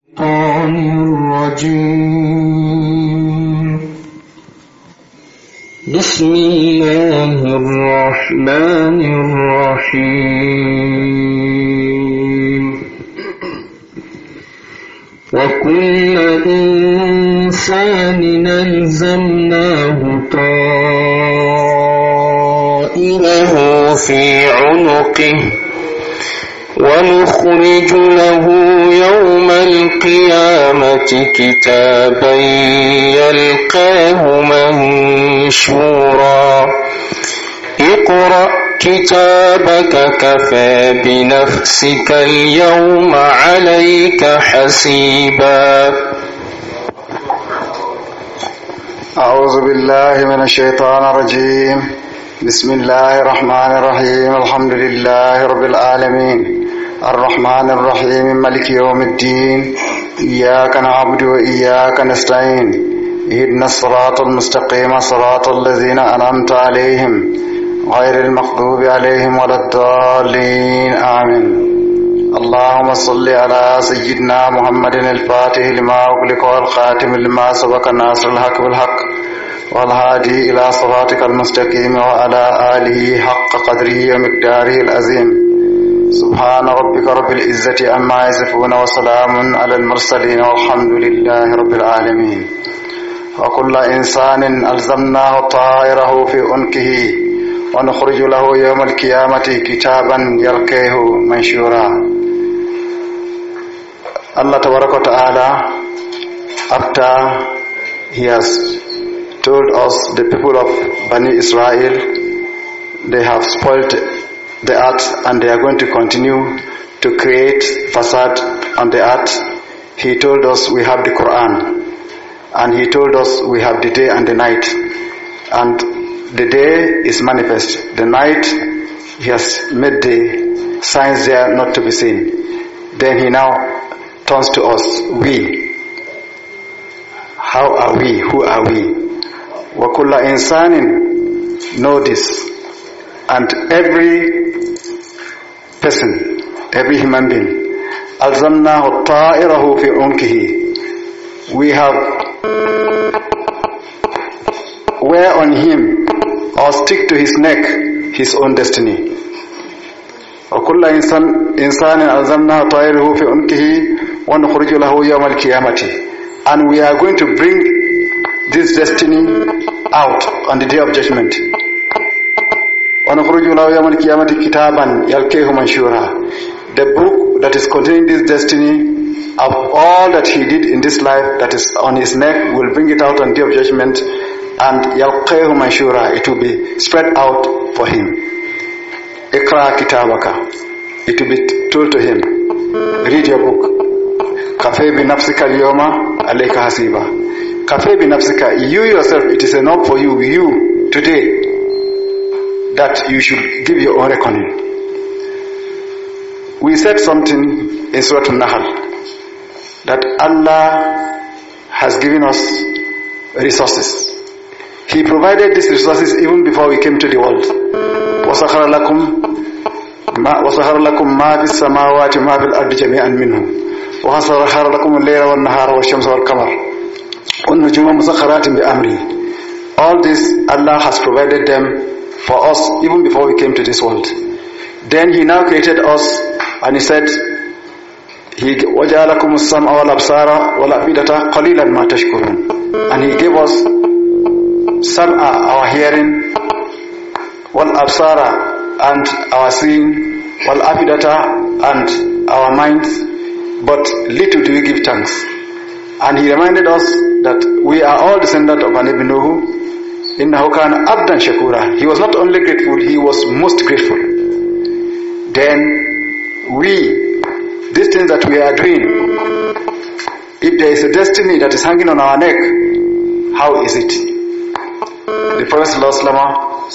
الشيطان الرجيم بسم الله الرحمن الرحيم وكل إنسان ألزمناه طائره في عنقه ونخرج له يوم القيامة كتابا يلقاه منشورا اقرأ كتابك كفى بنفسك اليوم عليك حسيبا أعوذ بالله من الشيطان الرجيم بسم الله الرحمن الرحيم الحمد لله رب العالمين الرحمن الرحيم مالك يوم الدين إياك نعبد وإياك نستعين اهدنا الصراط المستقيم صراط الذين أنعمت عليهم غير المغضوب عليهم ولا الضالين آمين اللهم صل على سيدنا محمد الفاتح لما أغلق والخاتم لما سبق الناصر الحق بالحق والهادي إلى صراطك المستقيم وعلى آله حق قدره ومقداره العظيم سبحان ربك رب العزة عما يصفون وسلام على المرسلين والحمد لله رب العالمين وكل إنسان ألزمناه طائره في عنقه ونخرج له يوم القيامة كتابا يلقيه منشورا. Allah Tabaraka wa Ta'ala, after He has told us the people of Bani Israel, they have spoiled the earth and they are going to continue to create fasad on the earth. He told us we have the Quran, and He told us we have the day and the night, and the day is manifest. The night He has made the signs there not to be seen. Then He now turns to us, we. How are we? Who are we? وَكُلَّ إِنسَانٍ, know this, and every person, every human being, أَلْزَمْنَاهُ طَائِرَهُ فِي عُنْقِهِ, we have wear on him or stick to his neck his own destiny. وَكُلَّ إِنسَانٍ أَلْزَمْنَاهُ طَائِرَهُ فِي عُنْقِهِ وَنُخْرِجُ لَهُ يَوْمَ الْقِيَامَةِ, and we are going to bring this destiny out on the day of judgment. وَنُخْرِجُ لَهُ يَوْمَ الْقِيَامَةِ كِتَابًا يَلْقَاهُ مَنشُورًا, the book that is containing this destiny of all that he did in this life that is on his neck, will bring it out on the day of judgment, and يَلْقَاهُ مَنشُورًا, it will be spread out for him. اقرأ كتابك, it will be told to him, read your book. كَفَى بِنَفْسِكَ الْيَوْمَ عَلَيْكَ حَسِيبًا, كَفَى بِنَفْسِكَ, you yourself, it is enough for you, today, that you should give your own reckoning. We said something in Surah An-Nahl, that Allah has given us resources. He provided these resources even before we came to the world. وَسَخَرَ لَكُم مَا فِي السَّمَاوَاتِ وَمَا فِي الْأَرْضِ جَمِيعًا مِّنْهُ وَسَخَرَ لَكُمُ اللَّيْلَ وَالنَّهَارَ وَالشَّمْسَ وَالْقَمَرَ وَالنُّجُومَ مُسَخَّرَاتٍ بِأَمْرِهِ. All this Allah has provided them for us even before we came to this world. Then He now created us, and He said, وَجَعَلَكُمُ السَّمْعَ وَالْأَبْصَارَ وَالْأَفْئِدَةَ قَلِيلًا مَا تَشْكُرُونَ, and He gave us sam'a, our hearing, wal-absara, and our seeing, wal-afidata, and our minds, but little do we give thanks. And He reminded us that we are all descendants of Ibn Nuh. إِنَّهُ كَانَ عَبْدًا شَكُورًا, he was not only grateful, he was most grateful. Then these things that we are doing, if there is a destiny that is hanging on our neck, how is it? The Prophet ﷺ,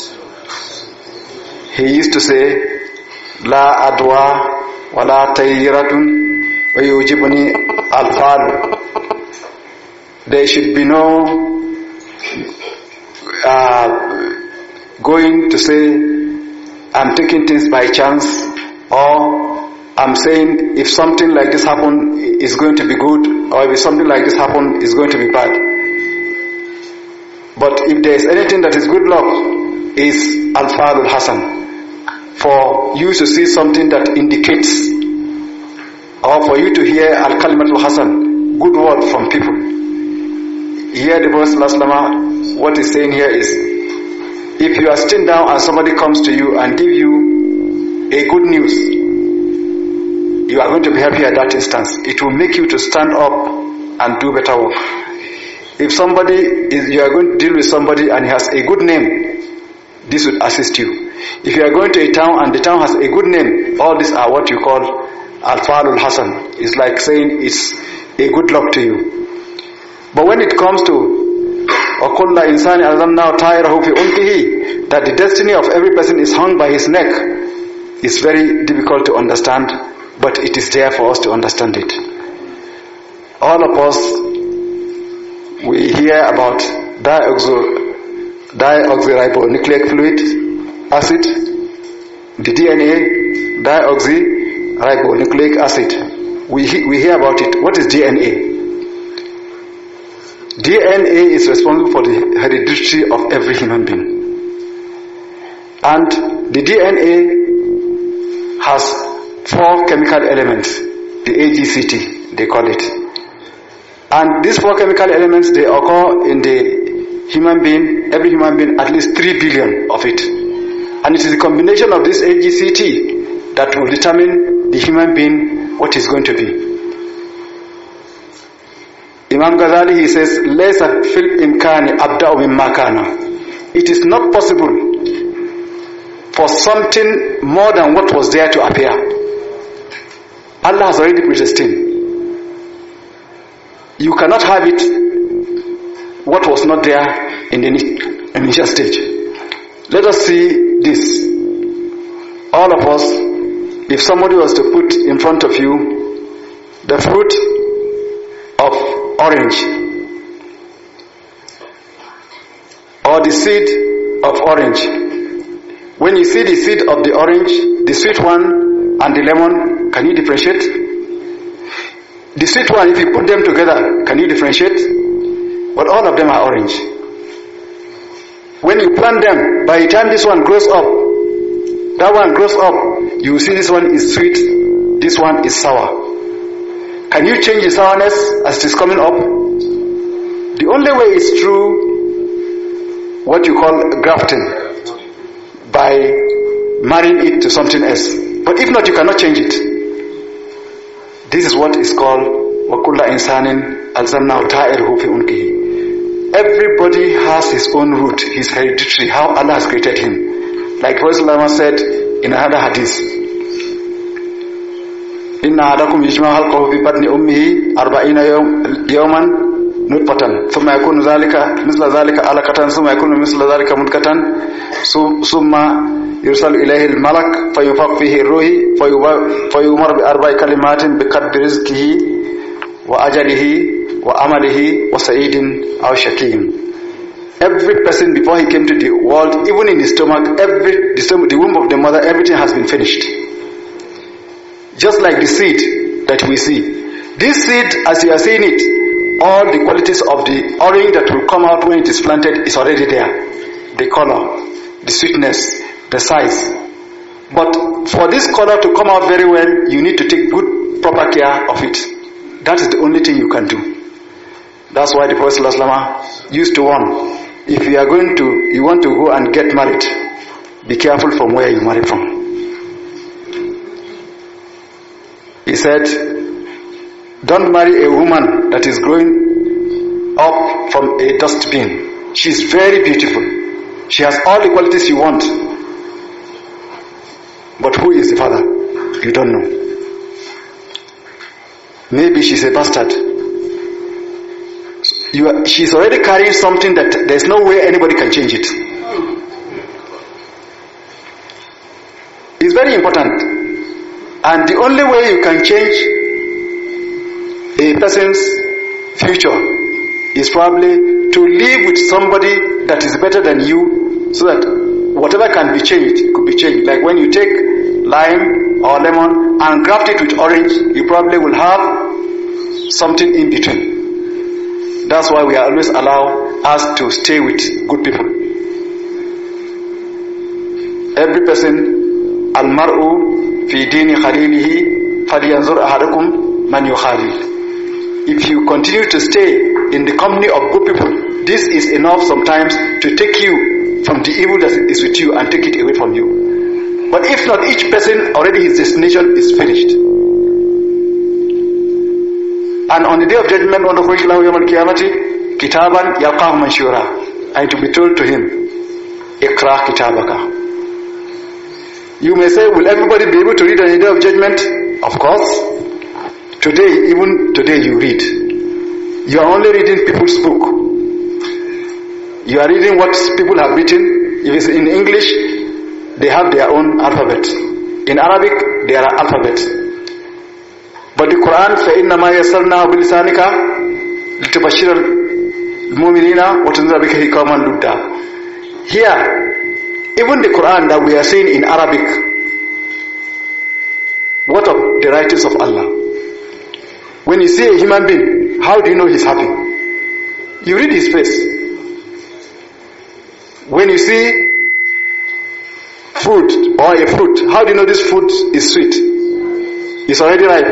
he used to say, La adwa wa la tayyiratun wa yujibuni al-fal. There should be no going to say I'm taking things by chance, or I'm saying if something like this happen, it's going to be good, or if something like this happen, it's going to be bad. But if there is anything that is good luck, is Al-Fa'al Hasan. For you to see something that indicates, or for you to hear Al-Kalimatul Hasan, good word from people. Here the Prophet ﷺ, what he's saying here is, if you are sitting down and somebody comes to you and give you a good news, you are going to be happy at that instance. It will make you to stand up and do better work. If you are going to deal with somebody and he has a good name, this would assist you. If you are going to a town and the town has a good name, all these are what you call Al-Fa'alul Hasan. It's like saying it's a good luck to you. But when it comes to وَكُلَّ إِنسَانٍ أَلْزَمْنَاهُ طَائِرَهُ فِي أُنْقِهِ, that the destiny of every person is hung by his neck, is very difficult to understand, but it is there for us to understand it. All of us, we hear about deoxyribonucleic fluid acid, the DNA, deoxyribonucleic acid. We hear about it. What is DNA? DNA is responsible for the heredity of every human being. And the DNA has 4 chemical elements, the AGCT, they call it. And these 4 chemical elements, they occur in the human being, every human being, at least 3 billion of it. And it is the combination of this AGCT that will determine the human being what is going to be. Imam Ghazali, he says, "Laysa fil imkani abda'u mimma kana." It is not possible for something more than what was there to appear. Allah has already predestined. You cannot have it what was not there in the initial stage. Let us see this. All of us, if somebody was to put in front of you the fruit of orange or the seed of orange, when you see the seed of the orange, the sweet one and the lemon, can you differentiate? The sweet one, if you put them together, can you differentiate? But all of them are orange. When you plant them, by the time this one grows up, that one grows up, you will see this one is sweet, this one is sour. Can you change the sourness as it is coming up? The only way is through what you call grafting, by marrying it to something else. But if not, you cannot change it. This is what is called وَكُلَّ إِنسَانٍ أَلْزَمْنَاهُ طَائِرَهُ فِي أُنْقِهِ. Everybody has his own root, his hereditary, how Allah has created him. Like Prophet said in another hadith, إِنَّ أَحَدَكُمْ يُجْمَعُ خَلْقُهُ فِي بَطْنِ أُمِّهِ 40 يَوْمًا نُطْفَةً ثُمَّ يَكُونُ ذَلِكَ مثل ذلك علقة ثم يكون مثل ذلك مدغة ثم يرسل إليه الملك فينفخ فيه الروح فيؤمر ب4 كلمات بقدر رزقه وأجله وعمله وسعيد أو شقي. Every person before he came to the world, even in his stomach, the womb of the mother, everything has been finished. Just like the seed that we see. This seed, as you are seeing it, all the qualities of the orange that will come out when it is planted is already there. The color, the sweetness, the size. But for this color to come out very well, you need to take good, proper care of it. That is the only thing you can do. That's why the Prophet ﷺ used to warn, if you want to go and get married, be careful from where you marry from. He said, don't marry a woman that is growing up from a dustbin. She is very beautiful. She has all the qualities you want. But who is the father? You don't know. Maybe she's a bastard. She's already carrying something that there's no way anybody can change it. It's very important. And the only way you can change a person's future is probably to live with somebody that is better than you, so that whatever can be changed could be changed. Like when you take lime or lemon and graft it with orange, you probably will have something in between. That's why we are always allowed us to stay with good people. Every person, al-mar'u fi dini khalilihi falyanzur ahadukum man yukhalil. If you continue to stay in the company of good people, this is enough sometimes to take you from the evil that is with you and take it away from you. But if not, each person already his destination is finished. And on the day of judgment, on the Qur'an yawm al-qiyamati, kitaban yalqahu manshura, and to be told to him, Iqra kitabaka. You may say, will everybody be able to read on the day of judgment? Of course. Today, even today you read. You are only reading people's book. You are reading what people have written. If it's in English, they have their own alphabet. In Arabic, there are alphabets. But the Quran, فَإِنَّمَا يَسَّرْنَاهُ بِلِسَانِكَ لِتُبَشِّرَ الْمُؤْمِنِينَ وَتُنذِرَ بِهِ قَوْمًا لُدًّا. Here, even the Quran that we are saying in Arabic, what of the writings of Allah? When you see a human being, how do you know he's happy? You read his face. When you see fruit or a fruit, how do you know this fruit is sweet? It's already ripe.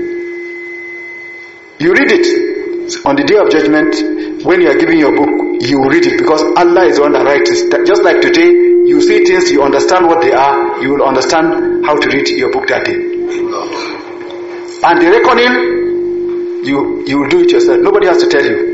You read it. On the day of judgment, when you are giving your book, you read it because Allah is the one that writes it. Just like today, you see things, you understand what they are, you will understand how to read your book that day. And the reckoning, you will do it yourself. Nobody has to tell you.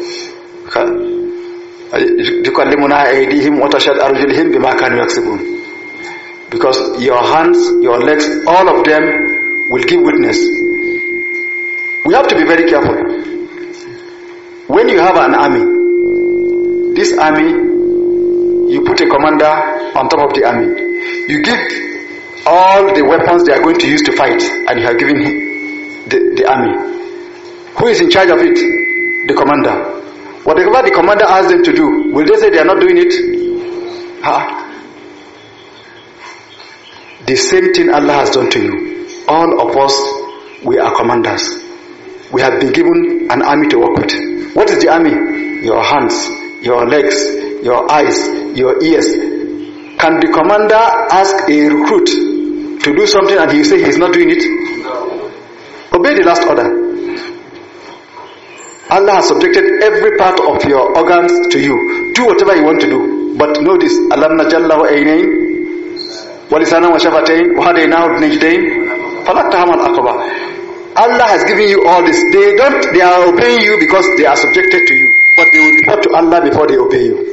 Because your hands, your legs, all of them will give witness. We have to be very careful. When you have an army, this army, you put a commander on top of the army. You give all the weapons they are going to use to fight, and you have given the army. Who is in charge of it? The commander. Whatever the commander asks them to do, will they say they are not doing it? The same thing Allah has done to you. All of us, we are commanders. We have been given an army to work with. What is the army? Your hands, your legs, your eyes, your ears. Can the commander ask a recruit to do something and he say he is not doing it? No. Obey the last order. Allah has subjected every part of your organs to you. Do whatever you want to do. But know this. Alam najalla wa aynayn wa lisanan wa shafatayn wa hadaynahu najdayn falaktaham al-aqaba. Allah has given you all this. They are obeying you because they are subjected to you. But they will report to Allah before they obey you.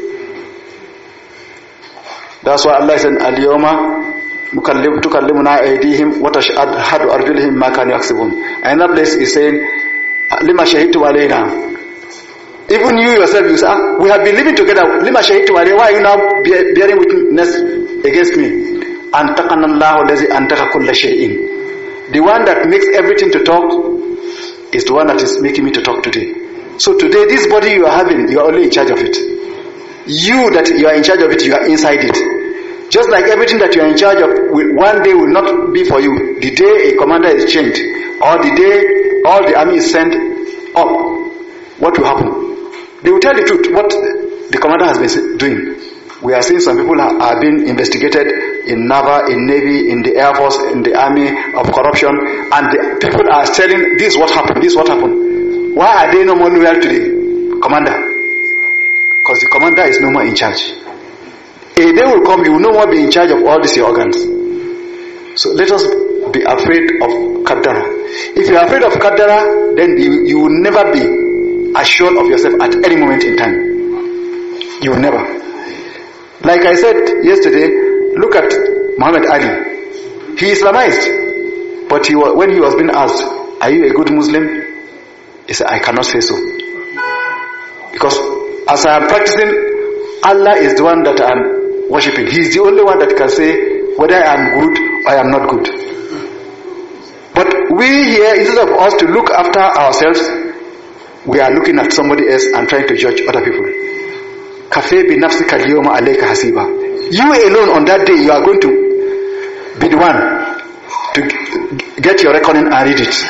That's why Allah said, Al-Yawma tukallimuna aydihim wa tashhadu arjuluhum ma kanu yaksubun. Another place is saying, Lima shahidtu alayna. Even you yourself, you say, we have been living together. Lima shahidtu alayna. Why are you now bearing witness against me? Antaqana Allahu allazi antaqa kulla shay'in. The one that makes everything to talk is the one that is making me to talk today. So today, this body you are having, you are only in charge of it. You that you are in charge of it, you are inside it. Just like everything that you are in charge of, one day will not be for you. The day a commander is changed, or the day all the army is sent up, what will happen? They will tell the truth, what the commander has been doing. We are seeing some people are being investigated in NAVA, in Navy, in the Air Force, in the Army of corruption, and the people are telling, this is what happened, this is what happened. Why are they no more loyal to the commander? Because the commander is no more in charge. A day will come, you will no more be in charge of all these organs. So let us be afraid of Qaddara. If you are afraid of Qaddara, then you will never be assured of yourself at any moment in time. You will never. Like I said yesterday, look at Muhammad Ali. He Islamized. But when he was being asked, are you a good Muslim? He said, I cannot say so. Because as I am practicing, Allah is the one that I am worshipping. He is the only one that can say whether I am good or I am not good. But we here, instead of us to look after ourselves, we are looking at somebody else and trying to judge other people. Kafe bi nafsika al-yawma alayka hasiba. You alone on that day, you are going to be the one to get your reckoning and read it.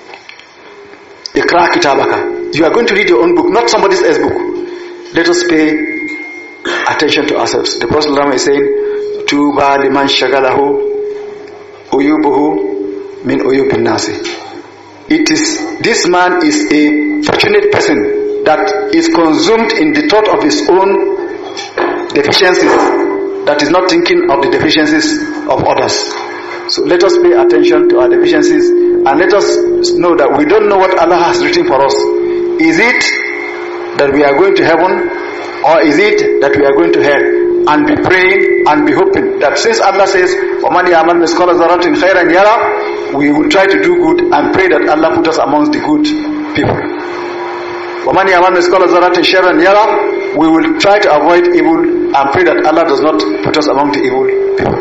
Iqra kitabaka. You are going to read your own book, not somebody else's book. Let us pay attention to ourselves. The Prophet ﷺ is saying, Tuba liman shagalahu uyubuhu min uyubin nasi. This man is a fortunate person that is consumed in the thought of his own deficiencies, that is not thinking of the deficiencies of others. So let us pay attention to our deficiencies, and let us know that we don't know what Allah has written for us. Is it that we are going to heaven, or is it that we are going to hell? And be praying and be hoping that since Allah says, وَمَنْ يَعْمَلْ مِثْقَالَ ذَرَّةٍ خَيْرًا يَرَهُ, we will try to do good and pray that Allah put us amongst the good people. وَمَنْ يَعْمَلْ مِثْقَالَ ذَرَّةٍ شَرًّا يَرَهُ, we will try to avoid evil and pray that Allah does not put us among the evil people.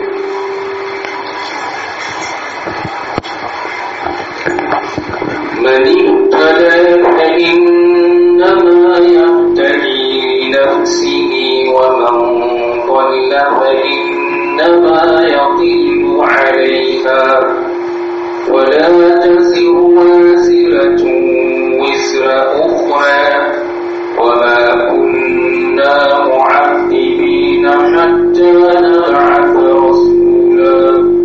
من اهتدى فإنما يهتدي لنفسه ومن ضل فإنما يضل عليها ولا تزر وازرة وزر أخرى وما كنا معذبين حتى نبعث رسولا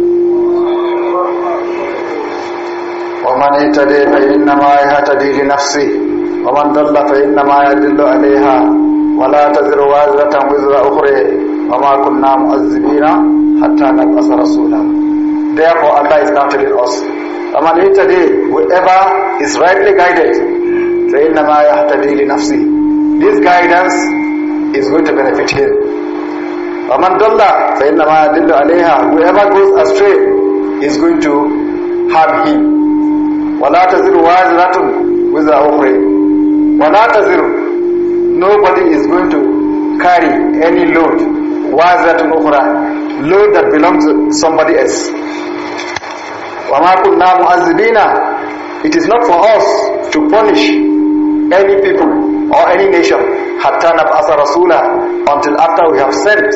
ومن اهتدى فإنما يهتدي لنفسه ومن ضل فإنما يضل عليها ولا تزر وازرة وزر أخرى وما كنا معذبين حتى نبعث رسولا. Therefore Allah is now telling us, ومن اهتدى, whoever is rightly guided, فإنما يهتدي لنفسه, this guidance is going to benefit him. ومن ضل فإنما يضل عليها, whoever goes astray is going to harm him. وَلَا تَزِرُ وَازِرَةٌ وِزْرَ أُخْرَى. وَلَا تَزِرُ, nobody is going to carry any load, وَازِرَةٌ أُخْرَى, load that belongs to somebody else. وَمَا كُنَّا مُعَذِّبِينَ, it is not for us to punish any people or any nation حَتَّى نَبْعَثَ رَسُولًا, until after we have sent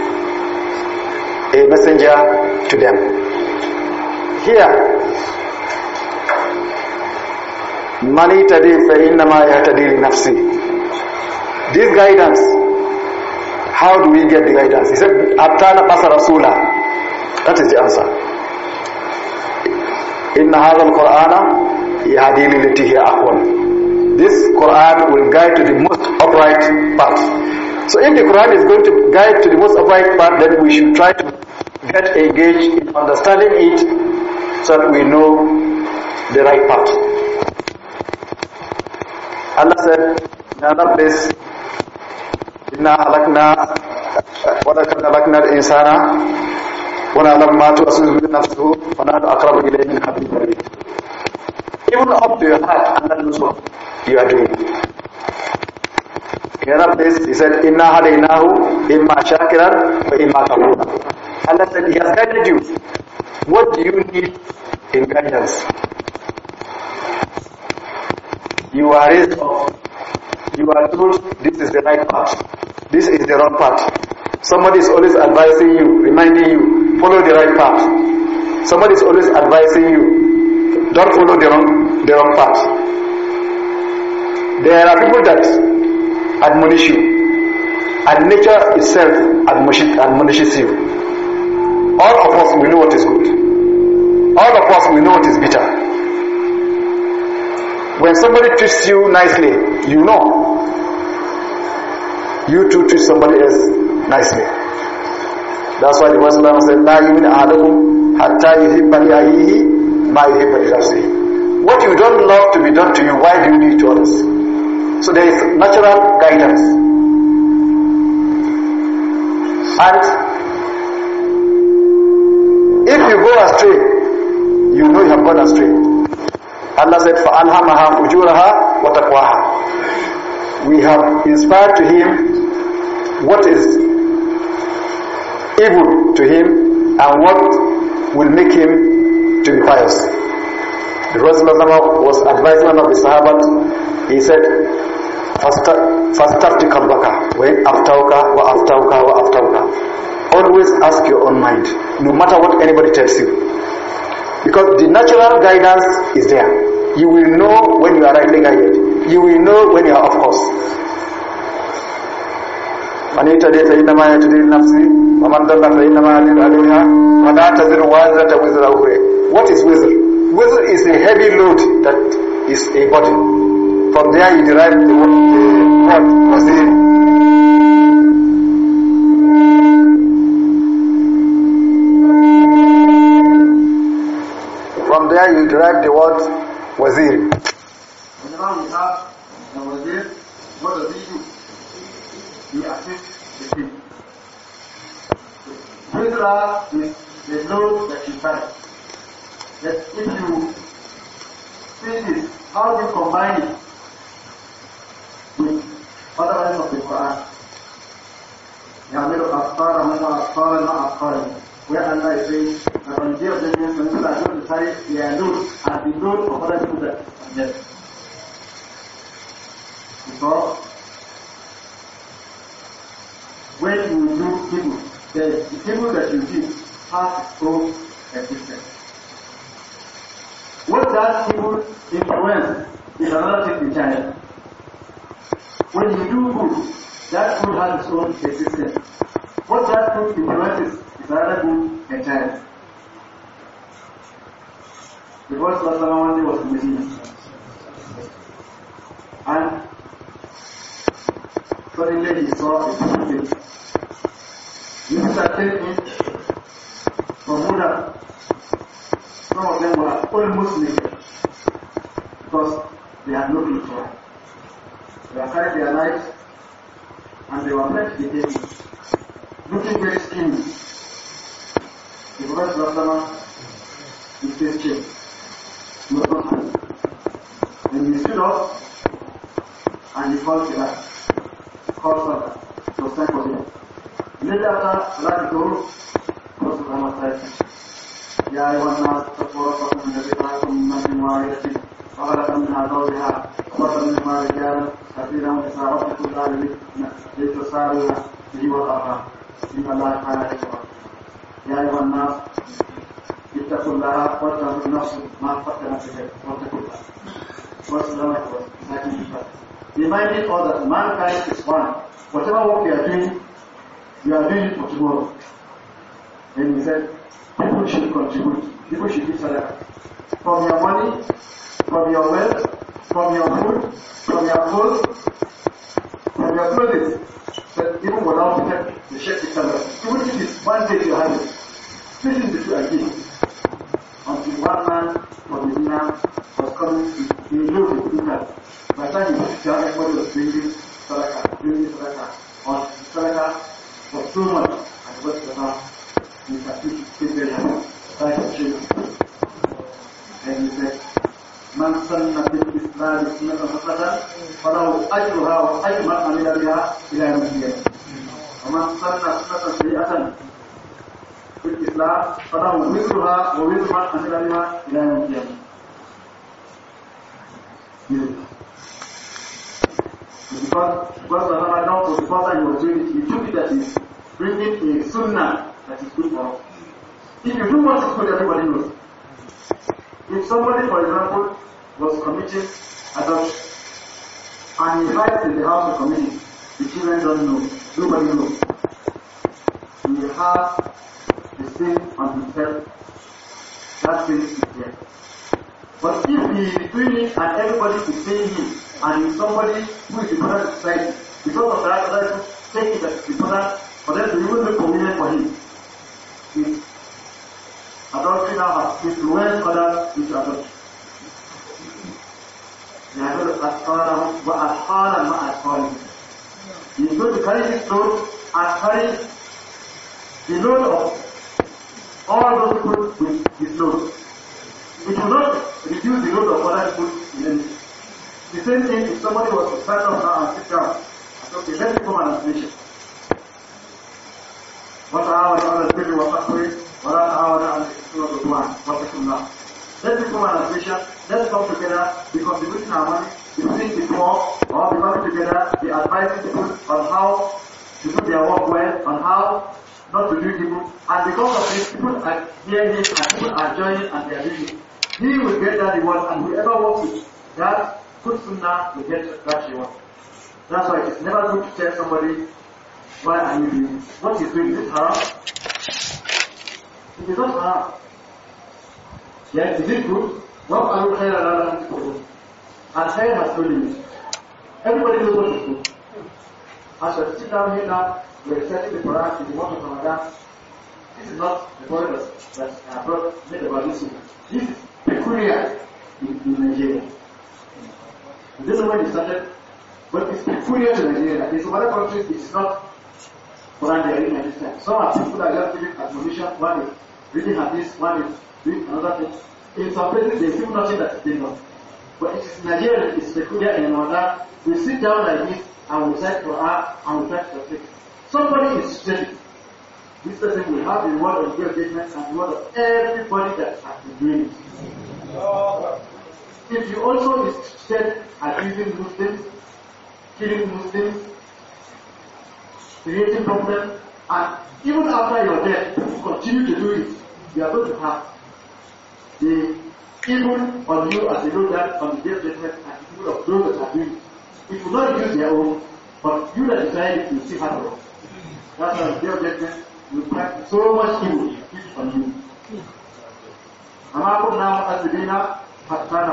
a messenger to them. Here, Mani tadi fa innama yahtadi li nafsi. This guidance, how do we get the guidance? He said, Atana Pasa Rasula. That is the answer. Inna hadha al-Qur'ana yahdi lillati hiya aqwam. This Quran will guide to the most upright path. So if the Quran is going to guide to the most upright path, then we should try to get engaged in understanding it so that we know the right path. Allah said in another place, Inna halakna wa laqad halakna al-insana wa na'lamu ma tuwaswisu bihi nafsuhu wa nahnu aqrabu ilayhi min hablil warid. Even up to your heart, Allah knows what you are doing. In another place, He said, Inna hadaynahu imma shakiran wa imma kafura. Allah said, He has guided you. What do you need in guidance? You are raised up. You are told this is the right path. This is the wrong path. Somebody is always advising you, reminding you, follow the right path. Somebody is always advising you, don't follow the wrong path. There are people that admonish you, and nature itself admonishes you. All of us, we know what is good. All of us, we know what is bitter. When somebody treats you nicely, you know. You too treat somebody else nicely. That's why the Prophet said, La yu'minu ahadukum hatta yuhibba li akhihi ma yuhibbu li nafsihi. What you don't love to be done to you, why do you do it to others? So there is natural guidance. And if you go astray, you know you have gone astray. Allah said, فَأَلْهَمَهَا فُجُورَهَا وَتَقْوَاهَا. We have inspired to him what is evil to him and what will make him to be pious. The Rasulullah was advising one of the Sahabat. He said, فَاسْتَفْتِ قَلْبَكَ وَإِنْ أَفْتَوْكَ وَأَفْتَوْكَ. Always ask your own mind, no matter what anybody tells you. Because the natural guidance is there. You will know when you are rightly guided. You will know when you are off course. من اهتدى فإنما يهتدي لنفسه ومن ضل فإنما يضل عليها ولا تزر وازرة وزر أخرى. What is wizr? Wizr is a heavy load that is a burden. From there you derive the word wazir. From there you derive the word wazir. Whenever we have the wazir, what does he do? He assists the king. Wizra is the load that you carry. That if you see this, how do you combine it with other lines of the Quran? يعملوا أفكارا هم أفكارا مع أفكارا. Where Allah is saying that on the day of judgment, when people are going to carry their load and the load of other people that are dead. Because when you do evil, the evil that you do has its own existence. What that evil influence is another thing entirely. When you do good, that good has its own existence. What that good influences is another good entirely. The Prophet ﷺ was in Medina, and suddenly he saw a people. These are taken from Buddha. Some of them were almost naked because they had no clothes. They were carrying their lives and they were left naked, looking very skinny. The Prophet ﷺ, his face changed. He was not happy. Then he stood up and he called Salah. Salah. It was time for him. Later after Salah he told Prophet ﷺ, يا أيها الناس اتقوا ربكم الذي خلقكم من نفس واحدة وخلق منها زوجها وبث منهما رجالا كثيرا ونساء واتقوا الله الذي تساءلون به والأرحام إن الله كان عليكم رقيبا. يا أيها الناس اتقوا الله ولتنظر نفس ما قدمت لغد واتقوا الله. Reminding all that mankind is one. Whatever work you are doing it for tomorrow. Then he said, people should contribute. People should give sadaqah. From your money, from your wealth, from your food, from your clothes, from your clothes. But even without the sheikh itself, even if it's one day you have it, split it into a gift. Until one man from Medina was coming, he knew the impact. By the time he was there, everybody was bringing sadaqah, on sadaqah for 2 months, and what the man he started very happy. Thank you. And he said, من سن في الإسلام سنة حسنة فله أجرها وأجر من عمل بها إلى يوم القيامة. ومن سن سنة سيئة في الإسلام فله وزرها ووزر من عمل بها إلى يوم القيامة. Because the Ramadan was the first time he was doing it, he took it that he's bringing a sunnah that is good for us. If you do what is good, everybody knows. If somebody, for example, was committing adoption and he hides in the house of committing, the children don't know, nobody knows. He has the sin on himself, that sin is there. But if he is doing it and everybody is seeing him, and if somebody who is important in society, because of that, others take it as important for them to even make convenient for him. His adultery now has influenced others into adultery. They are going to he is going to carry this load and carry the load of all those people with his load. It will not reduce the load of other people in anything. The same thing if somebody was to stand up now and sit down and say, okay, let's become an association. وتعاون على البر والتقوى ولا تعاون على الإثم والعدوان واتقوا الله. Let's become an association. Let's come together, be contributing our money, be putting the poor, or be coming together, be advising people on how to do their work well, on how not to do evil, and because of this, people are hearing him and people are joining and they are doing it. He will get that reward, and whoever works with that good sunnah will get that reward. That's why it is never good to tell somebody, why are you doing it? What he's doing, is it haram? It is not haram. Yes, is it good? What are you saying around people? And Khair has no limit. Everybody knows what is good. As we sit down here now, we are reciting the Quran in the month of Ramadan. This is not the point that I brought made about this one. This is peculiar in Nigeria. I don't know when it started, but it's peculiar to Nigeria. In some other countries, it is not Quran they are reading at this time. Some are people that are just giving admonition. One is reading hadith, one is doing another thing. In some places, they feel nothing that is being done. But it is Nigeria, it's peculiar in Ramadan. We sit down like this and we recite Quran and we try to protect. Somebody is studying. This person will have the reward of your judgment and the reward of everybody that has been doing it. If you also instead abusing Muslims, killing Muslims, creating problems, and even after your death, if you continue to do it, you are going to have the evil on you as a know that on the day of judgment and the evil of those that are doing it. It will not use their own, but you that decide it will still have it. That's why on the day of judgment will practice so much evil on you. Amakum now as the dinner. As I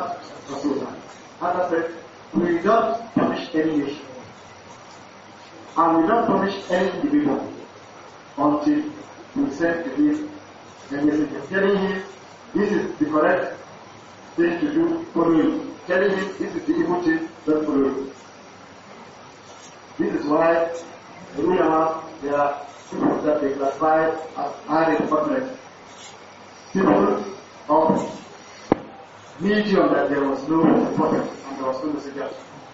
said, we don't punish any nation. And we don't punish any individual until we send the message telling him this is the correct thing to do, follow it. Telling him this is the evil thing, don't follow it. This is why the ulama, there are people that they classify as highly important. People of medium that there was no prophet and there was no messenger.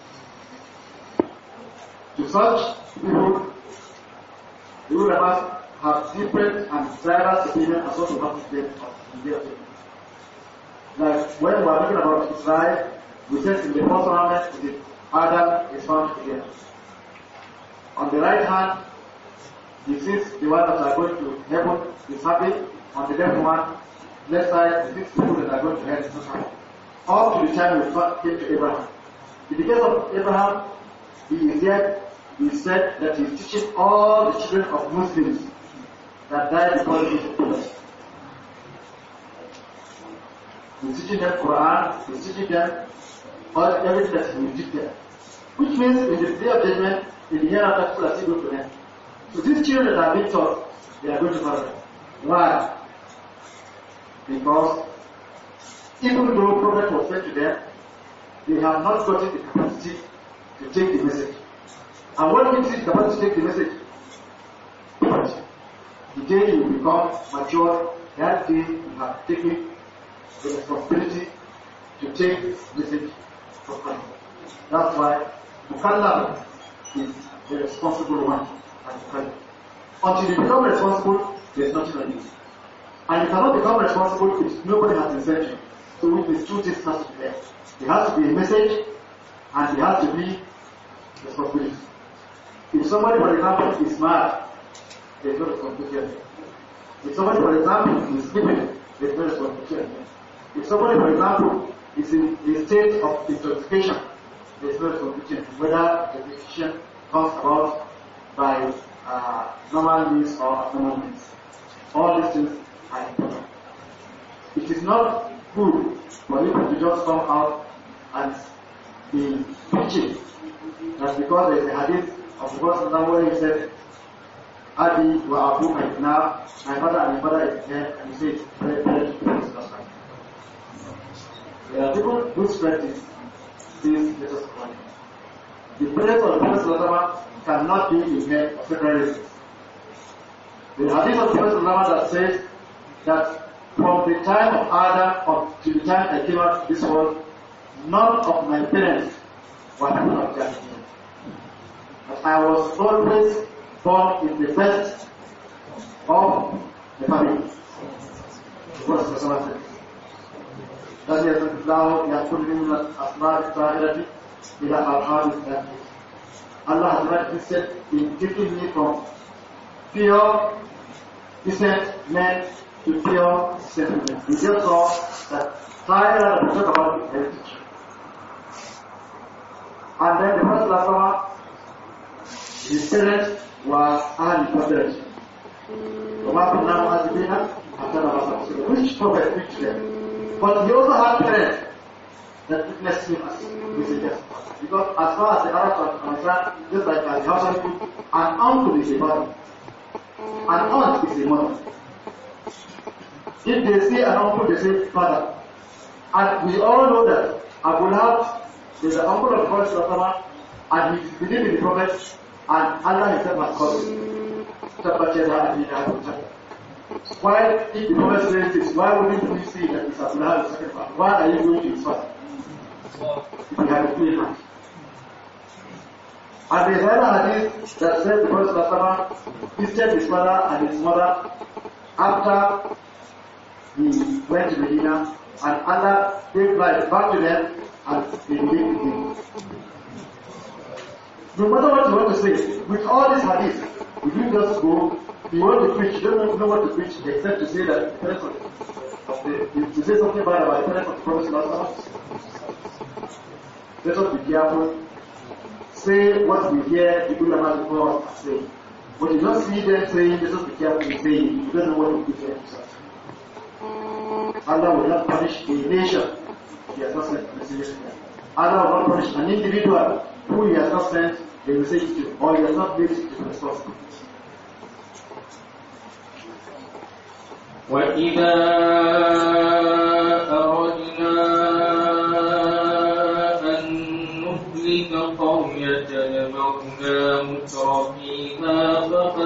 To such people, the ulama have different and diverse opinions as what we have to say in their opinion. Like when we are talking about Israel, we said in the first commandment, Adam is found again. On the right hand, this is the one that are going to heaven is happy. On the left one, left side, the 6 people that are going to hell is not happy. Up to the time we came to Abraham. In the case of Abraham, he said that he is teaching all the children of Muslims that died because he is Muslims. He is teaching them Quran, he is teaching them everything that he will teach them. Which means in the day of judgment, in the hereafter, people are still going to them. So these children that are being taught, they are going to marry. Why? Because even though prophet was sent to them, they have not gotten the capacity to take the message. And what gives you the capacity to take the message? But the day you become mature, that day you have taken the responsibility to take the message from Allah. That's why Mukallaf is the responsible one. Until you become responsible, there's nothing on you. And you cannot become responsible if nobody has been sent you. So with these two things has to be there. There has to be a message and there has to be responsibility. If somebody, for example, is mad, there is no responsibility. If somebody, for example, is sleeping, there is no responsibility. If somebody, for example, is in a state of intoxication, there is no responsibility. Whether the decision comes about by normal means or abnormal means. All these things are important. It is not good for people to just come out and be preaching. That's because there is a hadith of the Prophet where he said, Adi wa Abu now, my father and my father is dead, and he said, very, very difficult. There are people who spread this let us call it. The presence of the Prophet cannot be in men of several reasons. The hadith of the Prophet that says that from the time of Adam up to the time I came out to this world, none of my parents were people of Jahiliyyah. But I was always born in the best of the family. The Prophet said, that is now Allah has rightly said in taking me from pure, decent men to pure, decent women. We just saw that Tyler and talk about heritage. And then the first last summer, his parents were Ahli Prophet. Umar now has been which prophet preached them. But he also had parents that witnessed him as messengers. Because as far as the Arabs are concerned, just like the Hausa people, an uncle is a father. An aunt is a mother. If they say an uncle, they say father. And we all know that Abu Lahab is the uncle of Prophet Muhammad, and he believed in the Prophet, and Allah himself has called him. Why, if the Prophet says this, why wouldn't we see that it's Abu Lahab's second father? Why are you going to his father? If you have a clean hand. And there's another hadith that says the Prophet visited his father and his mother after he went to Medina, and Allah gave life back to them and they believed in him. No matter what you want to say, with all these hadiths, if you just go, if you want to preach, you don't know what to preach except to say that the parents to say something bad about the parents of the Prophet. Let us be careful. Say what we hear the ulama before us say. When you don't see them saying, let us be careful in saying, you don't know what to say. Allah will not punish a nation he has not sent a message to them. Allah will not punish an individual who he has not sent a message to, or he has not made it to responsible. وَإِذَا أَرَدْنَا أَن نُهْلِكَ قَرْيَةً أَمَرْنَا مُتْرَفِيهَا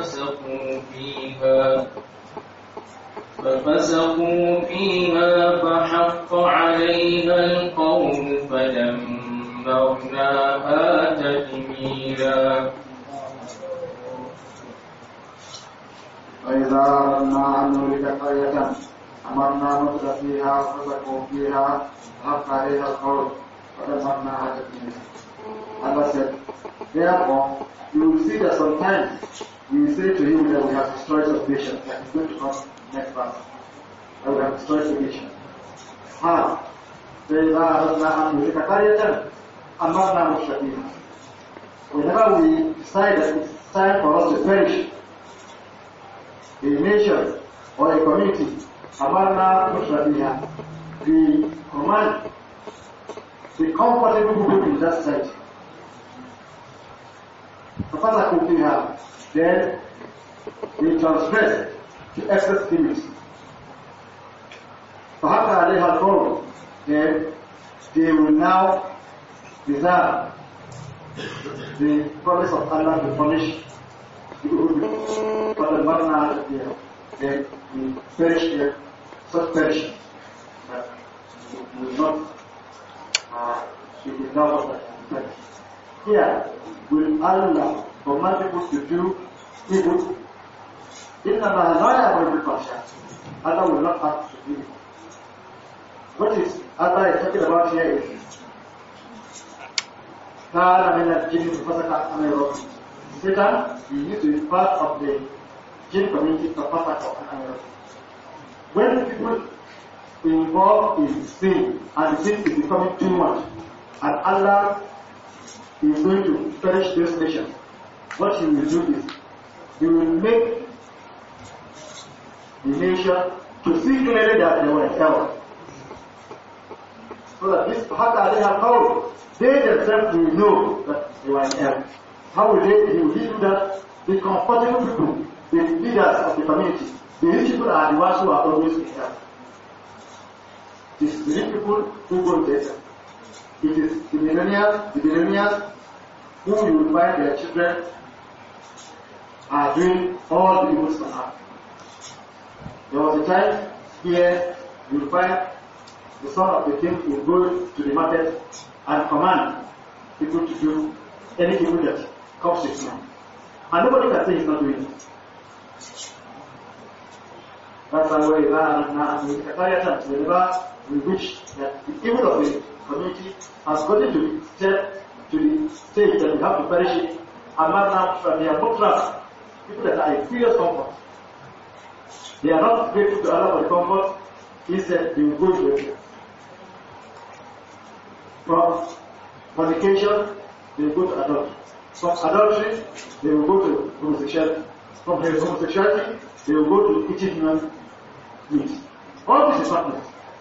ففسقوا فيها فحق عليها القول فدمرناها تدميرا. وإذا أردنا أن نهلك قرية أمرنا مترفيها ففسقوا فيها فحق عليها القول فدمرناها تدميرا. Allah said, therefore, you will see that sometimes we will say to him that we have destroyed the nation, that is going to come next verse. That we have destroyed the nation. فإذا أردنا أن نهلك قرية أمرنا مترفيها. Whenever we decide that it's time for us to perish a nation or a community, Amarna Mushrabiha, we command the comfortable people in that site. Then they transgress to excess limits. Then they will now deserve the promise of Allah to punish people who do. But the Marna, then we perish there, such perish that we will not be without that. Here, will Allah command people to do evil? Allah will not ask to do it. What is Allah is talking about here is Satan, he used to be part of the jinn community of Pasaka. When people involved in sin and sin is becoming too much, and Allah is going to perish this nation, what he will do is he will make the nation to see clearly that they were in error. So that this Haka they have power, they themselves will know that they were in error. How will he will do that? The comfortable people, the leaders of the community, the rich people are the ones who are always in error. It is the rich people who go to error. It is the billionaires who you will find their children are doing all the evils on earth. There was a time here you will find the son of the king will go to the market and command people to do any evil that comes to his mind. And nobody can say he's not doing it. That's why whenever we wish that the evil of the community has gotten to the stage that we have to perish it, Amarna from the Abutra, people that are in serious comfort. They are not grateful to Allah for the comfort. Instead, they will go to it. From fornication, they will go to adultery. From adultery, they will go to homosexuality. From homosexuality, they will go to eating human meat. All this is happening.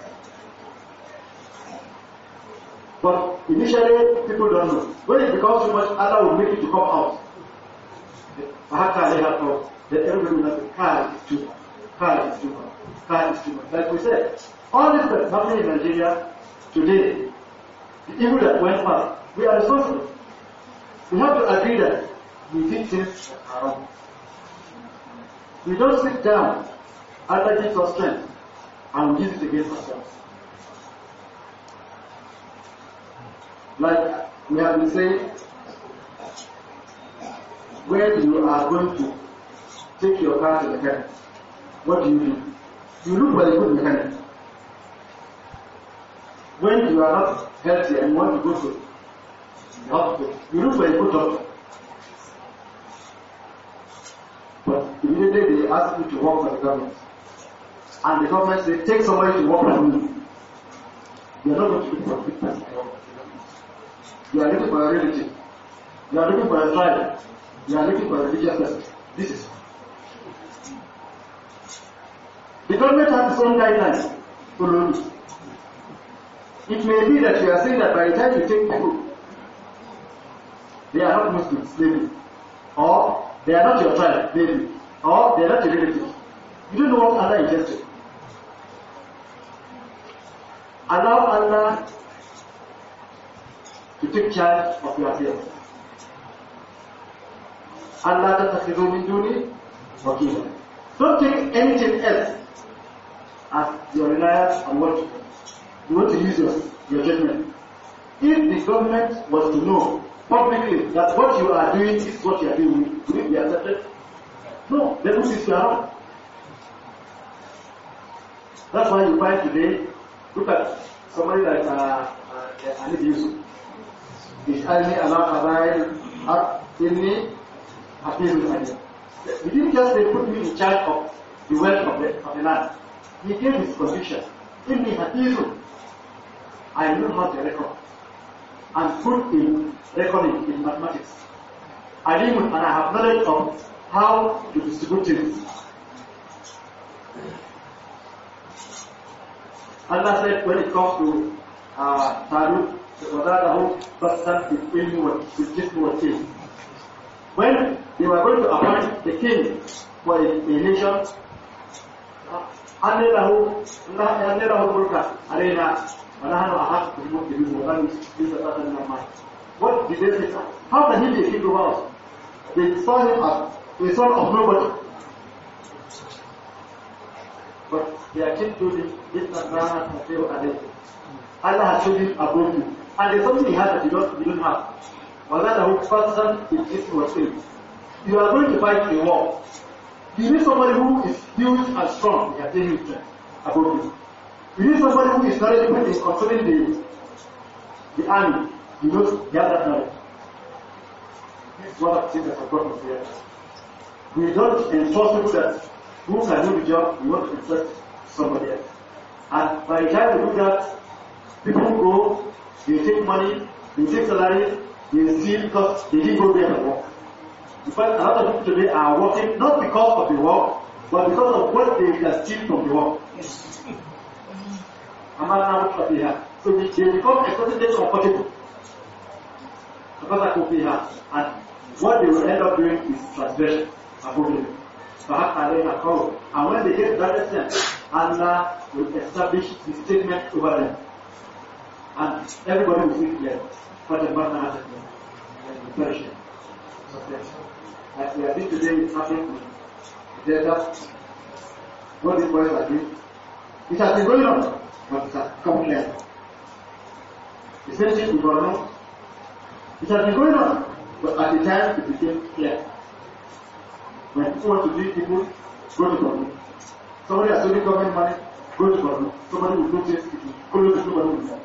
But initially, people don't know. When it becomes too much, Allah will make it to come out. Then everybody will say, Kyle is too much. Kyle is too much. Kyle is too much. Like we said, all this that is happening in Nigeria today, the evil that went past, we are responsible. We have to agree that we did things that are wrong. We don't sit down after gives us strength and use it against ourselves. Like we have been saying, when you are going to take your car to the mechanic, what do? You look for a good mechanic. When you are not healthy and you want to go to the hospital, you look for a good doctor. But immediately they ask you to work for the government. And the government says, take somebody to work for me. You are not going to look for a good person. You are looking for a relative. You are looking for a tribe. You are looking for a religious person. This is. The government has its own guidelines to rule. It may be that you are saying that by the time you take people, they are not Muslims, maybe. Or they are not your tribe, maybe. Or they are not your relatives. You don't know what Allah intended. Allow Allah to take charge of your affairs. Allah tattakhidhu min duni wakila. Don't take anything else as your reliance on what you want to use your judgment. If the government was to know publicly that what you are doing is what you are doing, will it be accepted? No, they will say you are wrong. That's why you find today, look at somebody like Anid Yusuf. Is'alni ala qada'il inni hafizul alim. He didn't just say, put me in charge of the wealth of the land. He gave his condition. Inni hafizul. I know how to record. And put in reckoning in mathematics. Alimun, and I have knowledge of how to distribute things. Allah said when it comes to Talut, when they were going to appoint the king for a nation, what did they say? How can he be a king over us? They saw him as a son of nobody. But their king told him, Allah has told him above you. And there's something he has that you don't have. You are going to fight a war. You need somebody who is huge and strong. You are taking strength above you. You need somebody who is knowledgeable in controlling the army. You know, he has that knowledge. This is one of the things that I've got to say. We don't entrust people that who can do the job, we want to entrust somebody else. And by the time we do that, people go, they take money, they take salary, they steal because they didn't go there and work. In fact, a lot of people today are working not because of the work, but because of what they can steal from the work. So they become extremely comfortable because I could pay her. And what they will end up doing is transgression. And when they get to that extent, Allah will establish the statement over them. And everybody will see clear what the partner has been perishing. Like we are doing today, it's happening in the desert. What these boys are doing, it has been going on, but it has come clear. The same thing with Borno. It has been going on, but at the time it became clear. When people want to lead people, go to Borno. Somebody has stolen government money, go to Borno. Somebody will do this, go to Borno.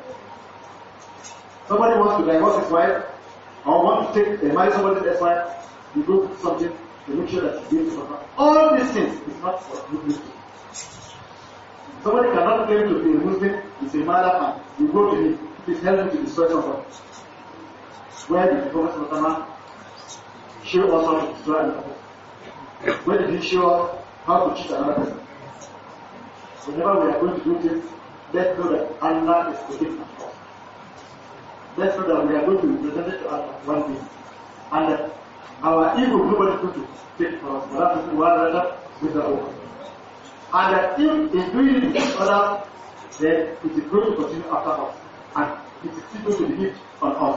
Somebody wants to divorce his wife, or want to take marry somebody's ex-wife, you go to something, to make sure that you give to all these things is not for Muslims. Somebody cannot claim to be a Muslim, he's a Malak, and you go to him, please help him to destroy somebody. Where did the Prophet Muhammad show us how to destroy another person? Where did he show us how to cheat another person? Whenever we are going to do things, let's know that Allah is protecting us. Let's know that we are going to be presented to Allah one day. And that our evil nobody is going to take for us. With the over. And that if in doing it with others, then it is going to continue after us. And it is still going to be hit on us.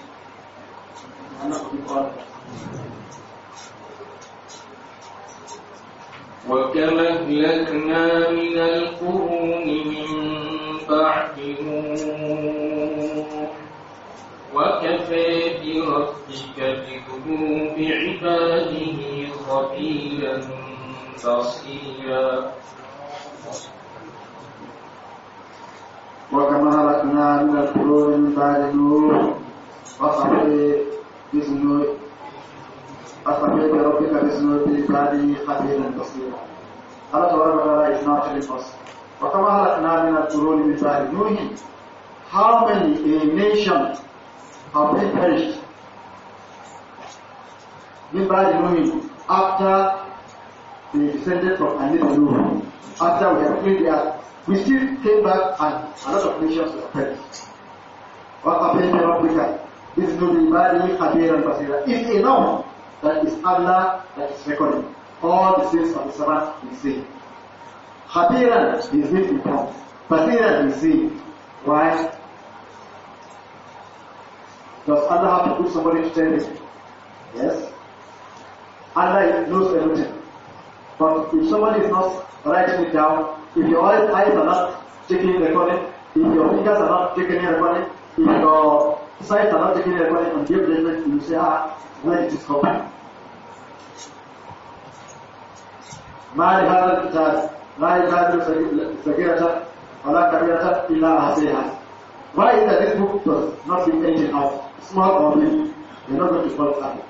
Allah forgive all of us. وكم أهلكنا من القرون من بعد نوح وكفى بربك بذنوب عباده خبيرا بصيرا وكما هلكنا من القرون من بعد نوح وكفى بربك بذنوب عباده خبيرا بصيرا. Allah Tabaraka wa Ta'ala is now telling us, وكما هلكنا من القرون من بعد نوح, how many a nation have been perished من بعد نوح, after they descended from Noah, after we have cleaned the earth, we still came back and a lot of nations were perished. وَقَفَيْتَ رَبِّكَ بِذْنُوبِ عِبَادِهِ خَبِيرًا بَصِيرًا. It's enough that is Allah that is recording all the sins of the servant we see. Khabiran is being informed. Basiran we see. Why? Does Allah have to put somebody to tell him? Yes. Allah knows everything. But if somebody is not writing it down, if your eyes are not taking recording, if your fingers are not taking recording, if your sight are not taking recording, and give judgment, you say, when it is coming. ما لهذا الكتاب لا يغادر صغيرة ولا كبيرة إلا أحصاها. Why is that this book does not leave anything out, small or big? You're not going to fall out.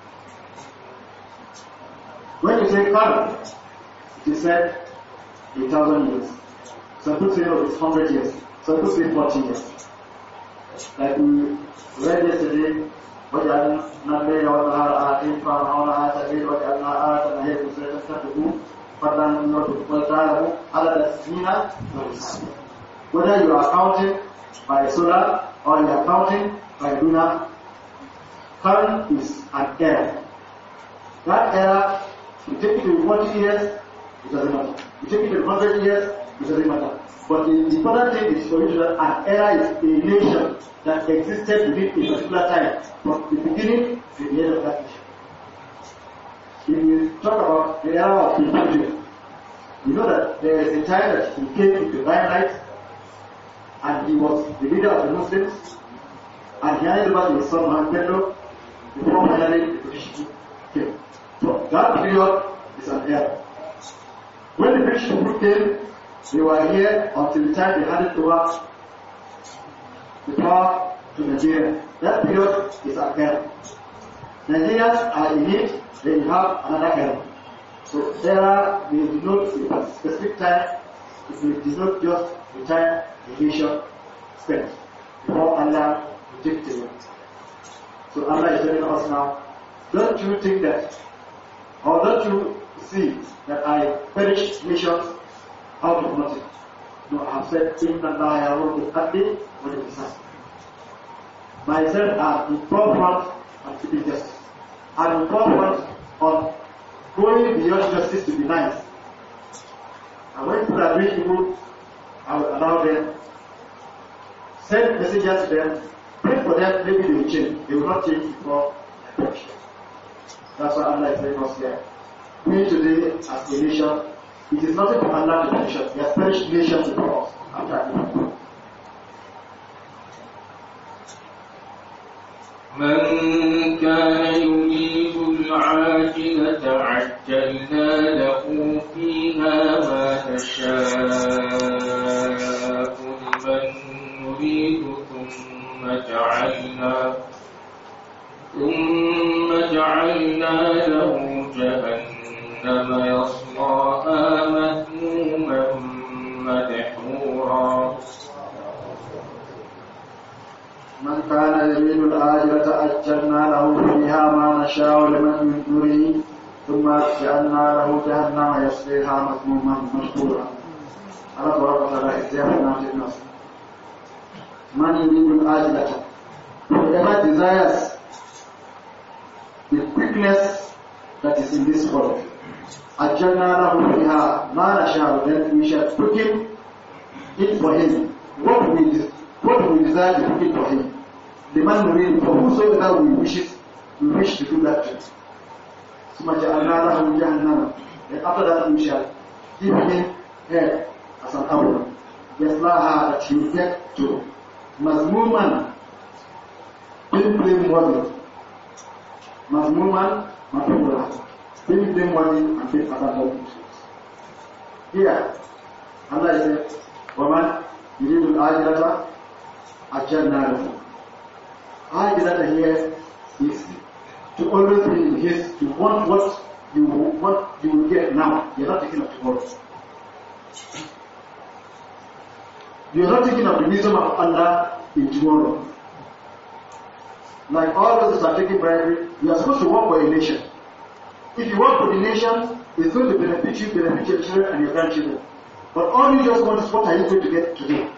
When you say Quran, it is said 1,000 years. Some people say no, it's 100 years. Some people say 40 years. Like we read yesterday, وَجَعَلْنَا اللَّيْلَ وَالنَّهَارَ آيَتَيْنِ فَمَحَوْنَا آيَةَ اللَّيْلِ وَجَعَلْنَا آيَةَ النَّهَارِ مُبْصِرَةً تَتَّقُوا فَضْلًا مِنْ رَبِّكُمْ وَلْتَعْلَمُوا عَدَدَ السِّنِينَ وَالْحِسَابَ. Whether you are counting by solar or you are counting by lunar, current is an error. That error, you take it to 40 years, it doesn't matter. You take it to 100 years, it doesn't matter. But the important thing is for you to know that an era is a nation that existed within a particular time, from the beginning to the end of that nation. If we talk about the era of Ethiopia, you know that there is a time that he came into limelight, and he was the leader of the Muslims, and he handed over to his son Muhammad before finally the British came. So that period is an era. When the British people came, they were here until the time they handed over the power to Nigeria. That period is an era. Nigerians are in it, they have another era. So era may denote a specific time, it may denote just the time the nation spent before Allah took it away. So Allah is telling us now, don't you think that, or don't you see that I perished nations out of nothing? No, I have said, إِنَّ اللَّهَ يَأْمُرُ بِالْعَدْلِ وَالْإِحْسَانِ. Myself are in forefront on keeping justice. I'm in forefront on going beyond justice to be nice. And when people are doing evil, I will allow them, send messengers to them, pray for them, maybe they will change. They will not change before perfection. That's why Allah is very much here. We today, as a nation, it is nothing for Allah to punish us. We have perished nations before us. After من كان يريد العاجلة عجلنا له فيها ما نشاء لمن نريد ثم جعلنا له جهنم يصلاها مذموما مدحورا من كان يريد الآخرة عجلنا له فيها ما نشاء لمن نريد ثم جعلنا له جهنم يصليها مذموما مدحورا. Allah Subhanahu wa ta'ala is there announcing us. Man yuridul ajilata. Whoever desires the quickness that is in this world, ajjalna lahu fiha ma nasha'u, then we shall put him in for him what we desire to put it for him. The man will for whosoever we wish to do that to. ثم جعلنا له جهنم, and after that we shall give him hell as an apple. Yaslaha, that he will get to. Mazmuman, being blameworthy. Mazmuman, mafura, being blameworthy and being abandoned. Here, Allah said, "Woman, you need to ajrata, ajjalna lahu." Ajrata here is to always be in haste, to want what you will get now. You're not thinking of tomorrow. You're not thinking of the wisdom of Allah in tomorrow. Like all those that are taking bribery, you are supposed to work for a nation. If you work for the nation, it's going to benefit you, benefit your children and your grandchildren. But all you just want is what are you going to get today?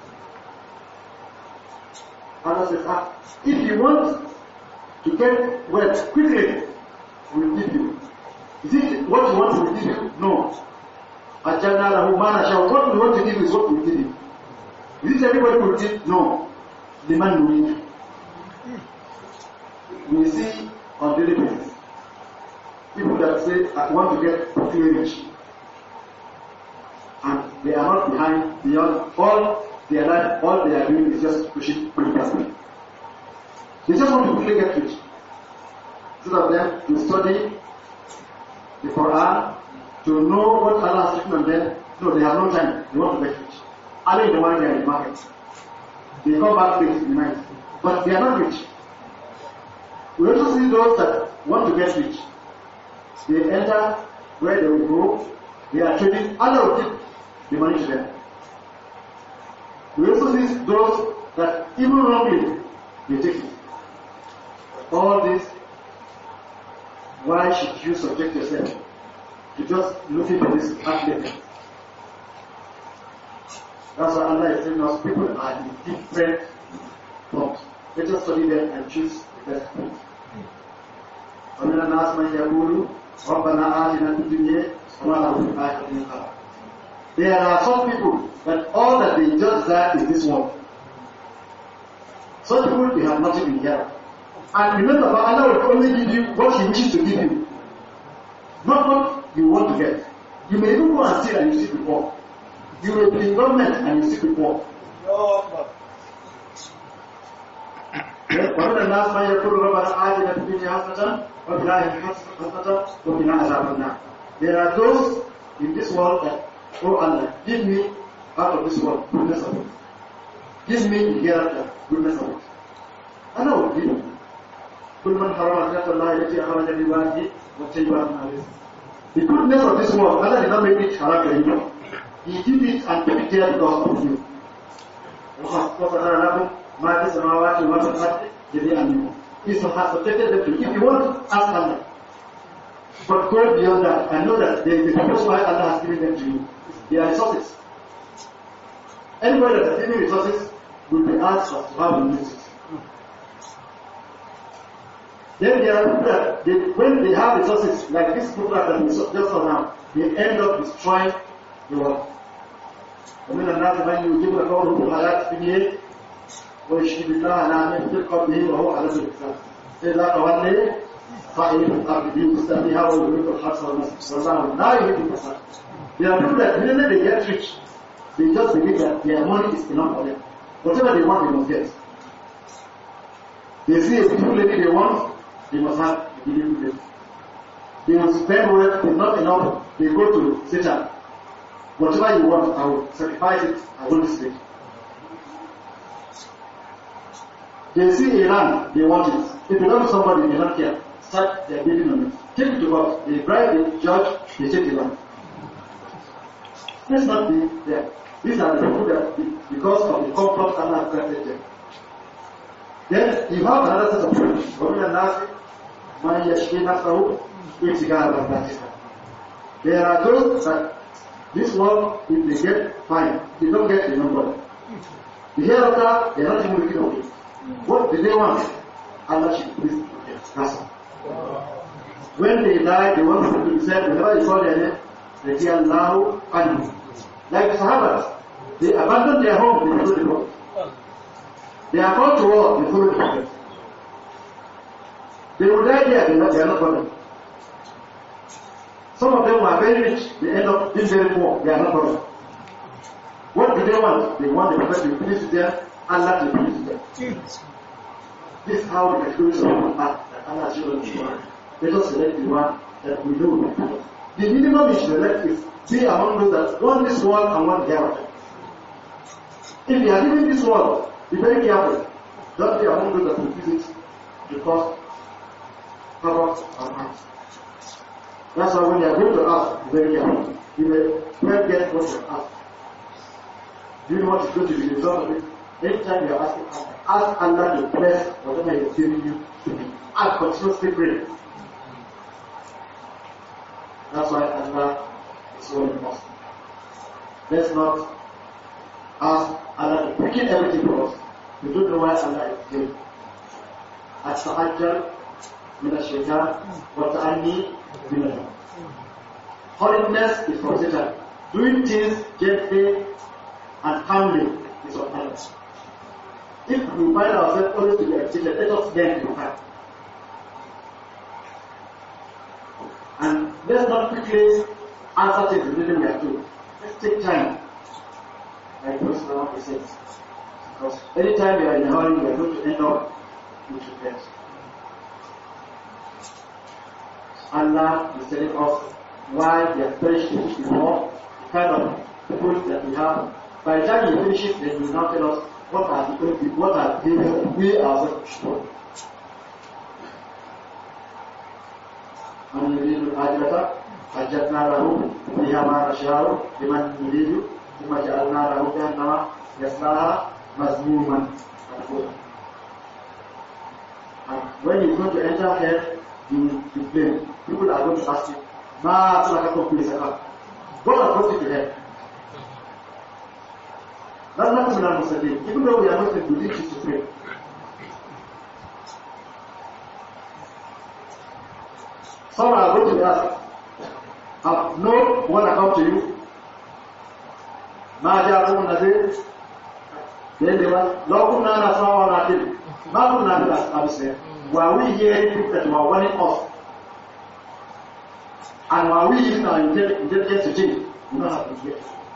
Allah says, if you want to get wealth quickly, we will give you. Is it what you want to give you? No. What we want to give you is what we will give you. Is it everybody will give? No. The man will give. We see on daily basis people that say, I want to get quickly rich. And they are not behind, beyond all their life, all they are doing is just pushing quickly. They just want to quickly get rich. Instead of them to study the Quran, to know what Allah has written on them, no, they have no time. They want to get rich. Allah is the one they are in the market. They come back late in the night. But they are not rich. We also see those that want to get rich. They enter where they will go. They are trading. Allah will give the money to them. We also see those that even wrongly, they take it. All this, why should you subject yourself to just looking for this athlete? That's why Allah is telling us people are in different forms. Let us study them and choose the best ones. ومن الناس من يقول ربنا آتنا في الدنيا وما له في الآخرة من خلاق. There are some people that all that they just desire is this world. Such people, they have nothing in here. And remember, Allah will only give you what He wishes to give you, not what you want to get. You may even go and steal and you still be poor. You may be in government and you still be poor. ومن الناس من يقول ربنا آتنا في الدنيا حسنة وفي الآخرة حسنة وقنا عذاب النار. There are those in this world that, oh Allah, give me out of this world goodness of it. Give me hereafter goodness of it. Allah will give you. كل من حرم زينة الله التي أخرج لعباده والطيبات من الرزق. The goodness of this world, Allah did not make it haram for you. He did it and took it there because of you. ما في السماوات وما في الأرض جميعا منه. He has subjected them to. If you want, ask Allah. But go beyond that and know that there is a purpose why Allah has given them to you. They are resources. Anybody that has given resources will be asked as to how to use it. Then there are people that when they have resources like this program that we just saw now, they end up destroying the world. ومن الناس من يجيب قوله في الحياة الدنيا ويشهد الله على ما في قلبه وهو على الإحسان. إذا تولي فإن الأرض بمستقبلها ويريد الحرث والنسل والله لا يريد الفساد. They are people that when they get rich, they just believe that their money is enough for them. Whatever they want, they must get. They see a beautiful lady they want, they must have a beautiful lady. They will spend wealth, it's not enough, they go to Satan. Whatever you want, I will sacrifice it, I will stay. They see a land, they want it. If you love somebody, they don't care. Start their bidding on it. take it to court. They bribe the judge, they take the money. Let's not be there. These are the people that, because of the comfort Allah granted them. Then you have another set of provisions. There are those that this one, if they get fine, they don't get the number. The hereafter, they are not even looking at it. What do they want? Allah should please protect. That's all. When they die, they want to be said, whenever you call their name, they say Allahu Anhu. Like the Sahabas, they abandon their home, they follow the Prophet. They are called to war, they follow the Prophet. They will die there, they are not bothered. Some of them were very rich, they end up being very poor, they are not bothered. What do they want? They want the Prophet to finish them, Allah to finish them. This is how the experience of Allah that Allah shows us. Let us select the one that we know. The minimum we should select is be among those that want this world and want the hereafter. If you are living this world, be very careful. Don't be among those that will visit because havoc and harm. That's why when you are going to ask, be very careful. You may get what you ask. Do you know what is going to be the result of it? Anytime you are asking Allah, ask Allah to bless whatever He is giving you to be. And continuously pray. That's why Allah is so important. Let's not ask Allah to begin everything for us. We don't know why Allah is doing. At-ta'ajjal min ash-shaytan wa ta'anni min Allah. Holiness is from Satan. Doing things gently and calmly is of Allah. If we find ourselves always to be excited, let us learn to fight. And let's not quickly answer things immediately we are told. Let's take time. Like Prophet says. Because anytime you are in a hurry, you are going to end up with regret. Allah is telling us why they are perished before, the kind of people that we have. By the time you finish it, then you now tell us what are the things we ourselves should. من يريد الآخرة أجدنا له فيها ما نشاء لمن يريد ثم جعلنا له جهنم يصلاها مذموما مدحورا. And when you go to enter here, you blame. People are going to ask you, Ma Tulakakum Pilisaka. God has brought you to hell. That's not Sunnah Muslim. Even though we are Muslims, we need to pray. Some are going to ask, have no one come to you? Ma Ja'akum Nazir. Then they were, Lokunna Nasra wa Natil. Ma Kunna Nasra. Were we hearing people that were warning us? And were we using our intelligence to change? We don't have to hear.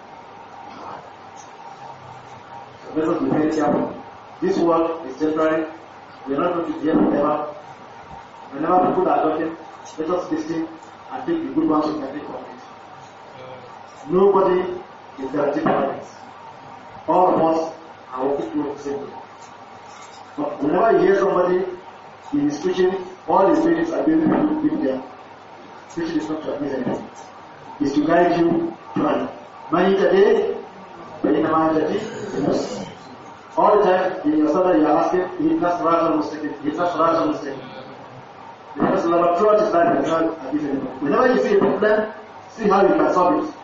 So let us be very careful. This world is temporary. We are not going to hear forever. Whenever people are talking, let us listen and take the good ones we can take from it. Nobody is guaranteed happiness. All of us are working towards the same thing. But whenever you hear somebody in his preaching, all his preachings are being people there. Preaching is not to abuse anything. It's to guide you to right. Money today, but in the mind all the time in your salah you are asking, he's not right or mistaken. He's not right or mistaken. Because throughout his life, he cannot abuse anyone. Whenever you see a problem, see how you can solve it.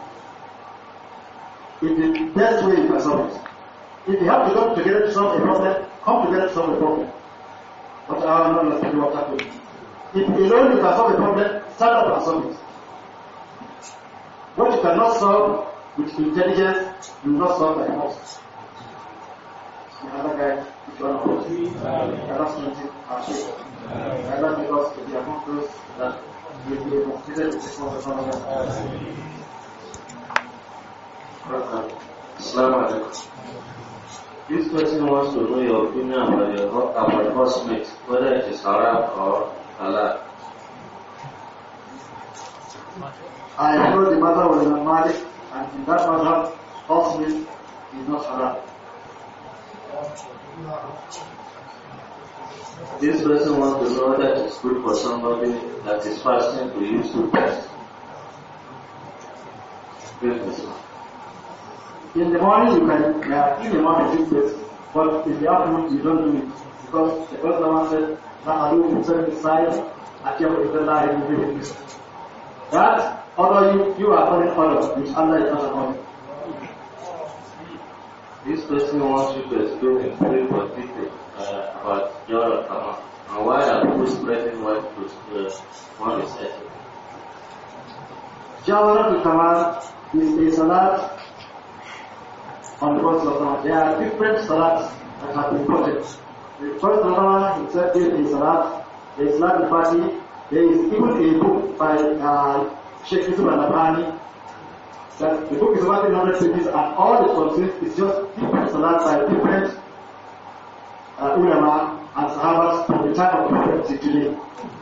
In the best way you can solve it. If you have to come together to solve a problem, come together to solve a problem. But I am not understanding what happened. If alone you can solve a problem, stand up and solve it. What you cannot solve with intelligence, you will not solve by force. The other guy, which one of us? Cannot strengthen our shape. Either because they are not those that will be considered with the Assalamu alaikum. This person wants to know your opinion about the horsemate, whether it is haram or halal. I know the matter was Imam Malik, and in that matter, horsemate is not haram. This person wants to know that it's good for somebody that is fasting to use toothpaste. In the morning you can eat a amount of toothpaste, but in the afternoon you don't do it. Because the Prophet said, "Na'alu fi sa'il atyabu ilallah in." That although you are calling order, which Allah is not upon. This person wants you to explain in very particular about Jawhar Kamal and why are people spreading white clothes one is settled. Jawhar Kamal is a salat on the Prophet. There are different salats that have been quoted. The Prophet himself did a salat, there is Salat al-Fati, there is even a book by Sheikh Yusuf al-Nabhani. That the book is about 300 pages and all it consists is just different salats by different ulama and sahabas from the time of the Prophet to today,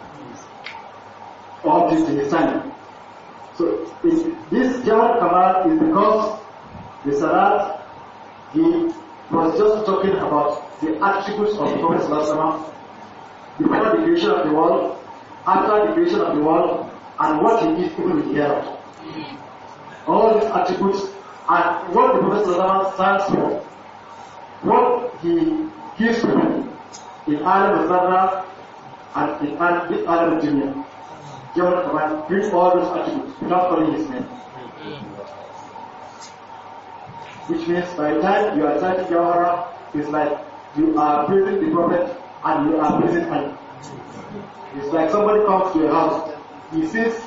or to his time. So this Jawhar Kamal is because the salat, he was just talking about the attributes of the Prophet ﷺ before the creation of the world, after the creation of the world, and what he did even in the hereafter. All these attributes and what the Prophet ﷺ stands for, what he gives people in Alam al-Zarra and in Alam al-Dunya. Jawhar Kamal brings all those attributes without calling his name. Which means by the time you are reciting Jawhara, it's like you are praising the Prophet and you are praising Allah. It's like somebody comes to a house, he sees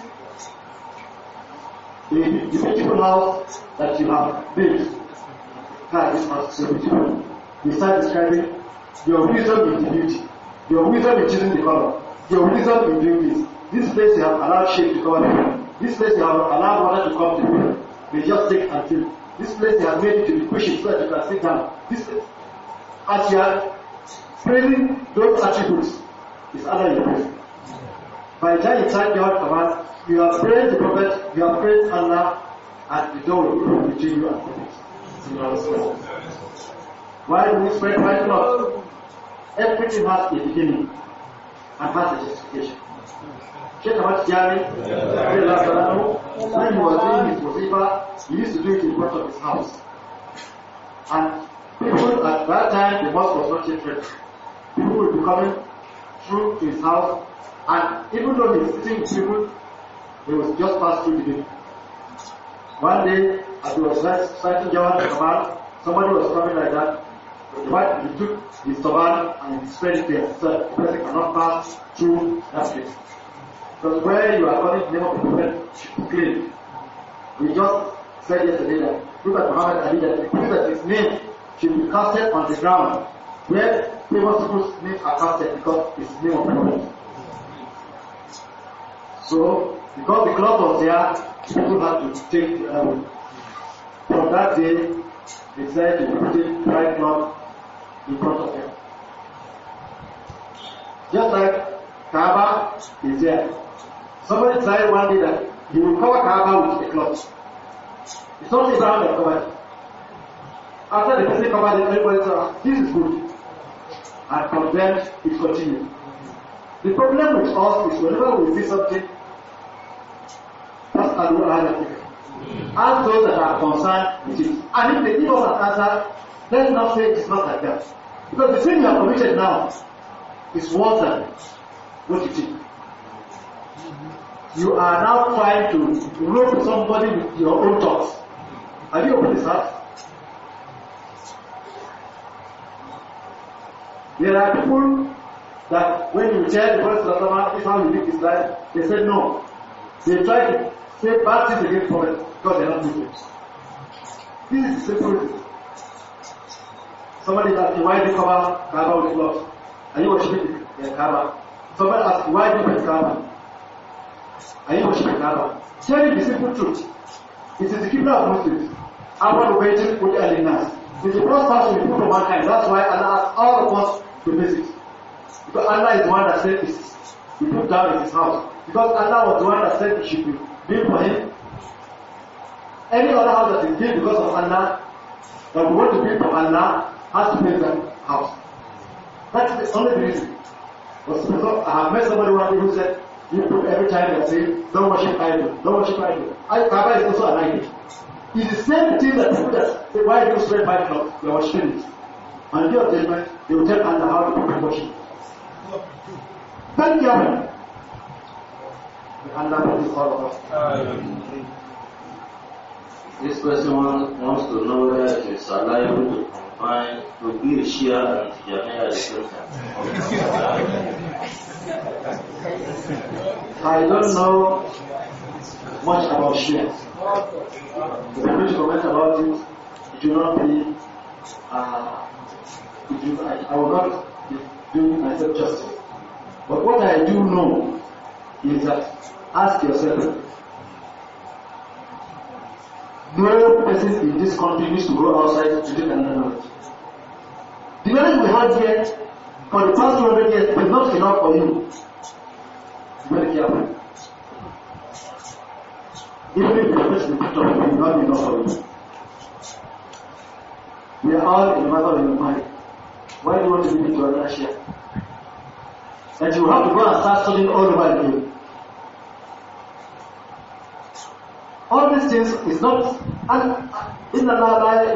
the beautiful house that you have built. God, this house is so beautiful. You start describing your wisdom in the beauty, your wisdom in choosing the color, your wisdom in doing this. This place you have allowed shade to cover them. This place you have allowed water to come to you. They just take and fill. This place you have made it to be cushioned so that you can sit down. This place, as you are praising those attributes, is other your praise. By the time you start your command, you have praised the Prophet, you have praised Allah, and the door will open between you and the Prophet. Why do we spread white cloth? Everything has a beginning and has a justification. Sheikh Ahmad Tijani, when he was doing his wasifa, he used to do it in front of his house. And people at that time, the mosque was not yet ready. People would be coming through to his house, and even though he was sitting with people, he was just passed through the gate. One day, as he was reciting Jawhar Kamal, somebody was coming like that. He took his turban and he spread it there, so the person cannot pass through that place. Because where you are calling the name of the Prophet should be clean. We just said yesterday that look at Muhammad Ali, that the that his name should be casted on the ground where famous people's names are casted because it's the name of the Prophet. So, because the cloth was there, people had to take from that day, they decided to put it white cloth in front of them. Just like Kaaba is there. Somebody decided one day that he will cover Kaaba with a cloth. It's not Abraham that covered it. After the person covered it, everybody said, this is good. And from then, it continued. The problem with us is whenever we see something, that's how we are. Ask those that are concerned with it. And if they give us an answer, let's not say it's not like that. Because the sin you have committed now is worse than what you think. You are now trying to rope somebody with your own thoughts. Have you opened this heart? There are people that when you tell the Prophet this is how you live this life, they say no. They try to say bad things against the Prophet because they are not Muslims. This is the simple thing. Somebody is asking, why do you cover Kaaba with cloth? Are you worshiping the Kaaba? Somebody asks, why do you put Kaaba? Are you worshiping Kaaba? Tell you the simple truth. It is the Qibla of Muslims. Our waiting for the alinas. It is the first person we put for mankind. That's why Allah asks all of us to visit. Because Allah is the one that said this. We put down in his house. Because Allah was the one that said it should be built for him. Any other house that is built because of Allah, that we want to build for Allah, has to build that house. That's the only reason. I have met somebody one day who said, you put every time they say, don't worship idol, don't worship idol. Kaaba is also an idol. It's the same thing that people that say, why do you spread 5 o'clock? They are worshiping it. On the day of judgment, they will tell Allah how to worship. Very careful. Allah will all of us. This person wants to know whether it is allowable to combine to be a Shia and Tijaniya at the same time. I don't know much about Shia. If I wish to comment about it, it will not be, I will not do myself justice. But what I do know is that, ask yourself, no person in this country needs to go outside to take another knowledge. The knowledge we have here for the past 200 years is not enough for you. Be very careful. Even if the person in picture will not be enough for you. We are all in the matter of your mind. Why do you want to be into another share? That you have to go and start studying all over again. All these things is not. Allah does not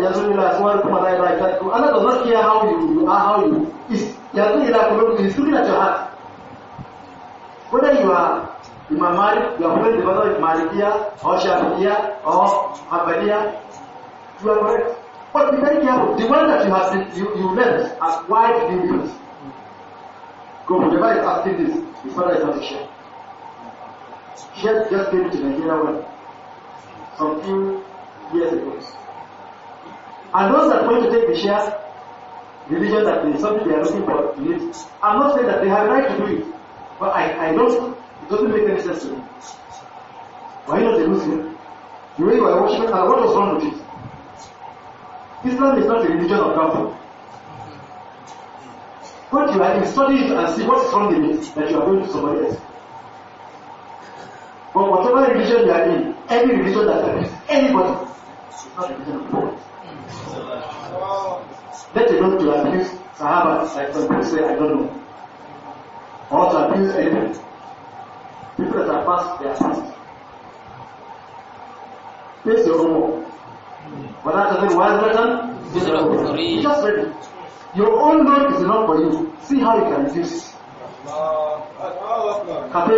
care how you are, how you is. He's looking at your heart. Whether you are Imam Malik, you are following the mother of Malikiya or Shafi'iyya or Hanbaliya, you are correct. But be very careful. The one that you have you learned, why did you do it? Go, whoever is asking this, his father is not a Shia. Shia just came to Nigeria some few years ago. And those that want to take the Shia religion that is something they are looking for in it, I'm not saying that they have a right to do it. But I don't, it doesn't make any sense to me. Why not a Muslim? The way you are worshiping Allah, what was wrong with it? Islam is not a religion of comfort. But you are studying it and see what's wrong in it that you are going to somebody else. But whatever religion you are in, any religion that affects anybody, it's not a religion of God. Let alone to abuse Sahaba, like some people say, I don't know. Or to abuse anyone. People that are past, they are past. Face your own work. But that doesn't mean you just read it. Your own Lord is enough for you. See how you can reduce it. Not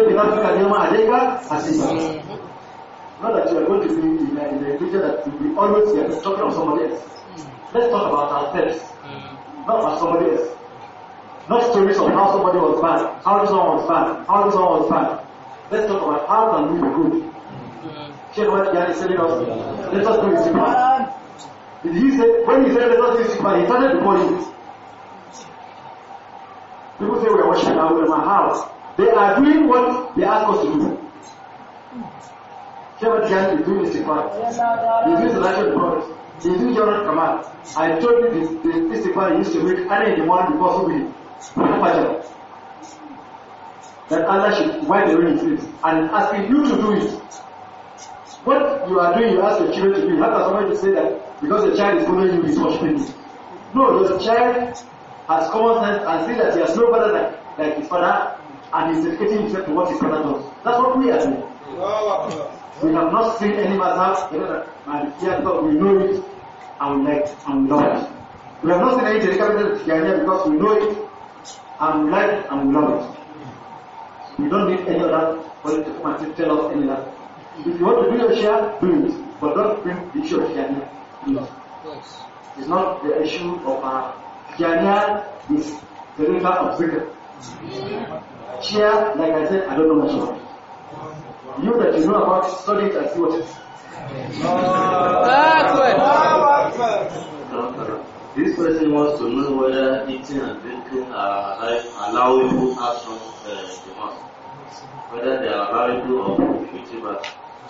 that you are going to be in a religion that will be always here talking of somebody else. Let's talk about ourselves, not about somebody else. Not stories of how somebody was bad, how this one was bad, how this one was bad. Let's talk about how can we be good. Check what God is telling us. Let us do istighfar. Did he say, when he said let us do istighfar, he started before you. People say we are worshiping our house. They are doing what they ask us to do. Shepherd Jan is doing istighfar. He is doing the natural prophet. He is doing Jordan command. I told you the istighfar he used to read early in the morning before Subhi. That Allah should wipe away his sins and asking you to do it. What you are doing, you ask your children to do. How can somebody say that because the child is following you, he is worshiping you? No, the child has common sense and see that he has no father like his father and he is dedicating himself to what his father does. That's what we are doing. We have not seen any mazhab, and yet we know it and we like it and we love it. We have not seen any dedicated Tijaniya because we know it and we like it and we love it. We don't need any other body to come and tell us any of that. If you want to do your share, do it. But don't bring the issue of Tijaniya. It's not the issue of Tijaniya is the river of zikr. Share, like I said, I don't know much about it. You that you know about it, study it and see what it is. This person wants to know whether eating and drinking are allowable actions in the mosque. Whether they are allowable or prohibited.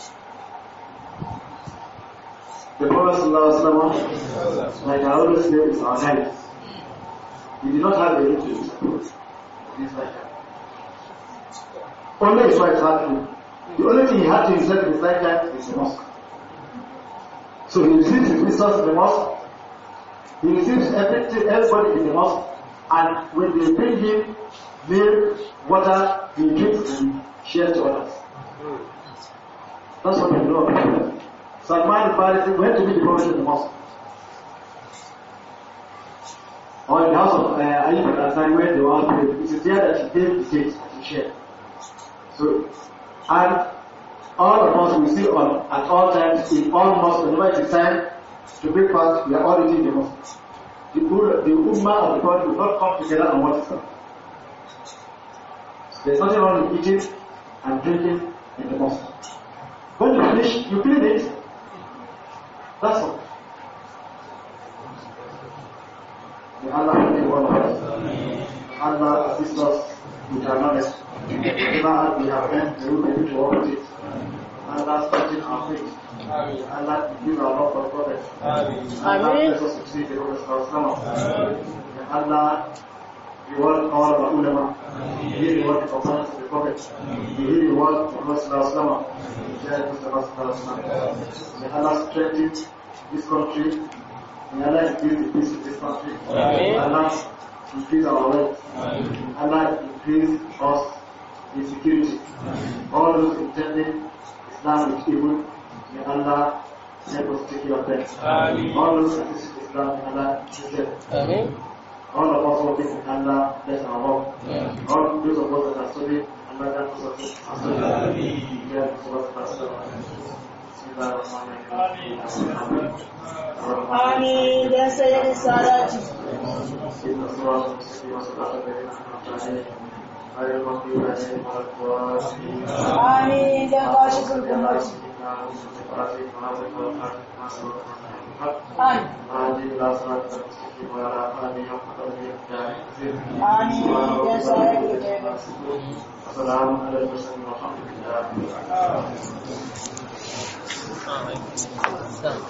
The Prophet ﷺ, like I always say, is our guide. He did not have a need to support this lifetime. Only his wife had to. The only thing he had to himself in his lifetime is the mosque. So he receives his visitors in the mosque. He receives everybody in the mosque. And when they bring him meal, water, he drinks and shares to others. That's what we know about it. Salman al-Farisi went to meet the Prophet in the mosque. Or in the house of Ayyub al-Ansari where they were all praying. It is there that he gave the dates and he shared. So, and all of us will see at all times in all mosques, whenever it is time to break fast, we are all eating in the mosque. The ummah of the Prophet will not come together on one Islam. There's nothing wrong with eating and drinking in the mosque. When you finish, you clean it. That's all. May Allah forgive all of us. Allah assist us with our knowledge. Whatever we have learned, we will be able to work with it. Allah strengthen our faith. Allah give our love for the Prophet. Allah bless us to see the Prophet. May Allah reward all of our ulama. He reward the companions of the Prophet. He reward the Prophet. May Allah strengthen this country. May Allah increase the peace in this country. May Allah increase our wealth. May Allah increase us in security. All those intending Islam with evil, may Allah help us take care of them. All those against Islam, may Allah choose them. All of us working in Allah, bless our work. All those of us that are studying, Allah grant us our study. آمين يا سيد السادات. آمين يا كاشف الأمة. آمين يا سيد الجبل. السلام على المرسلين والحمد لله.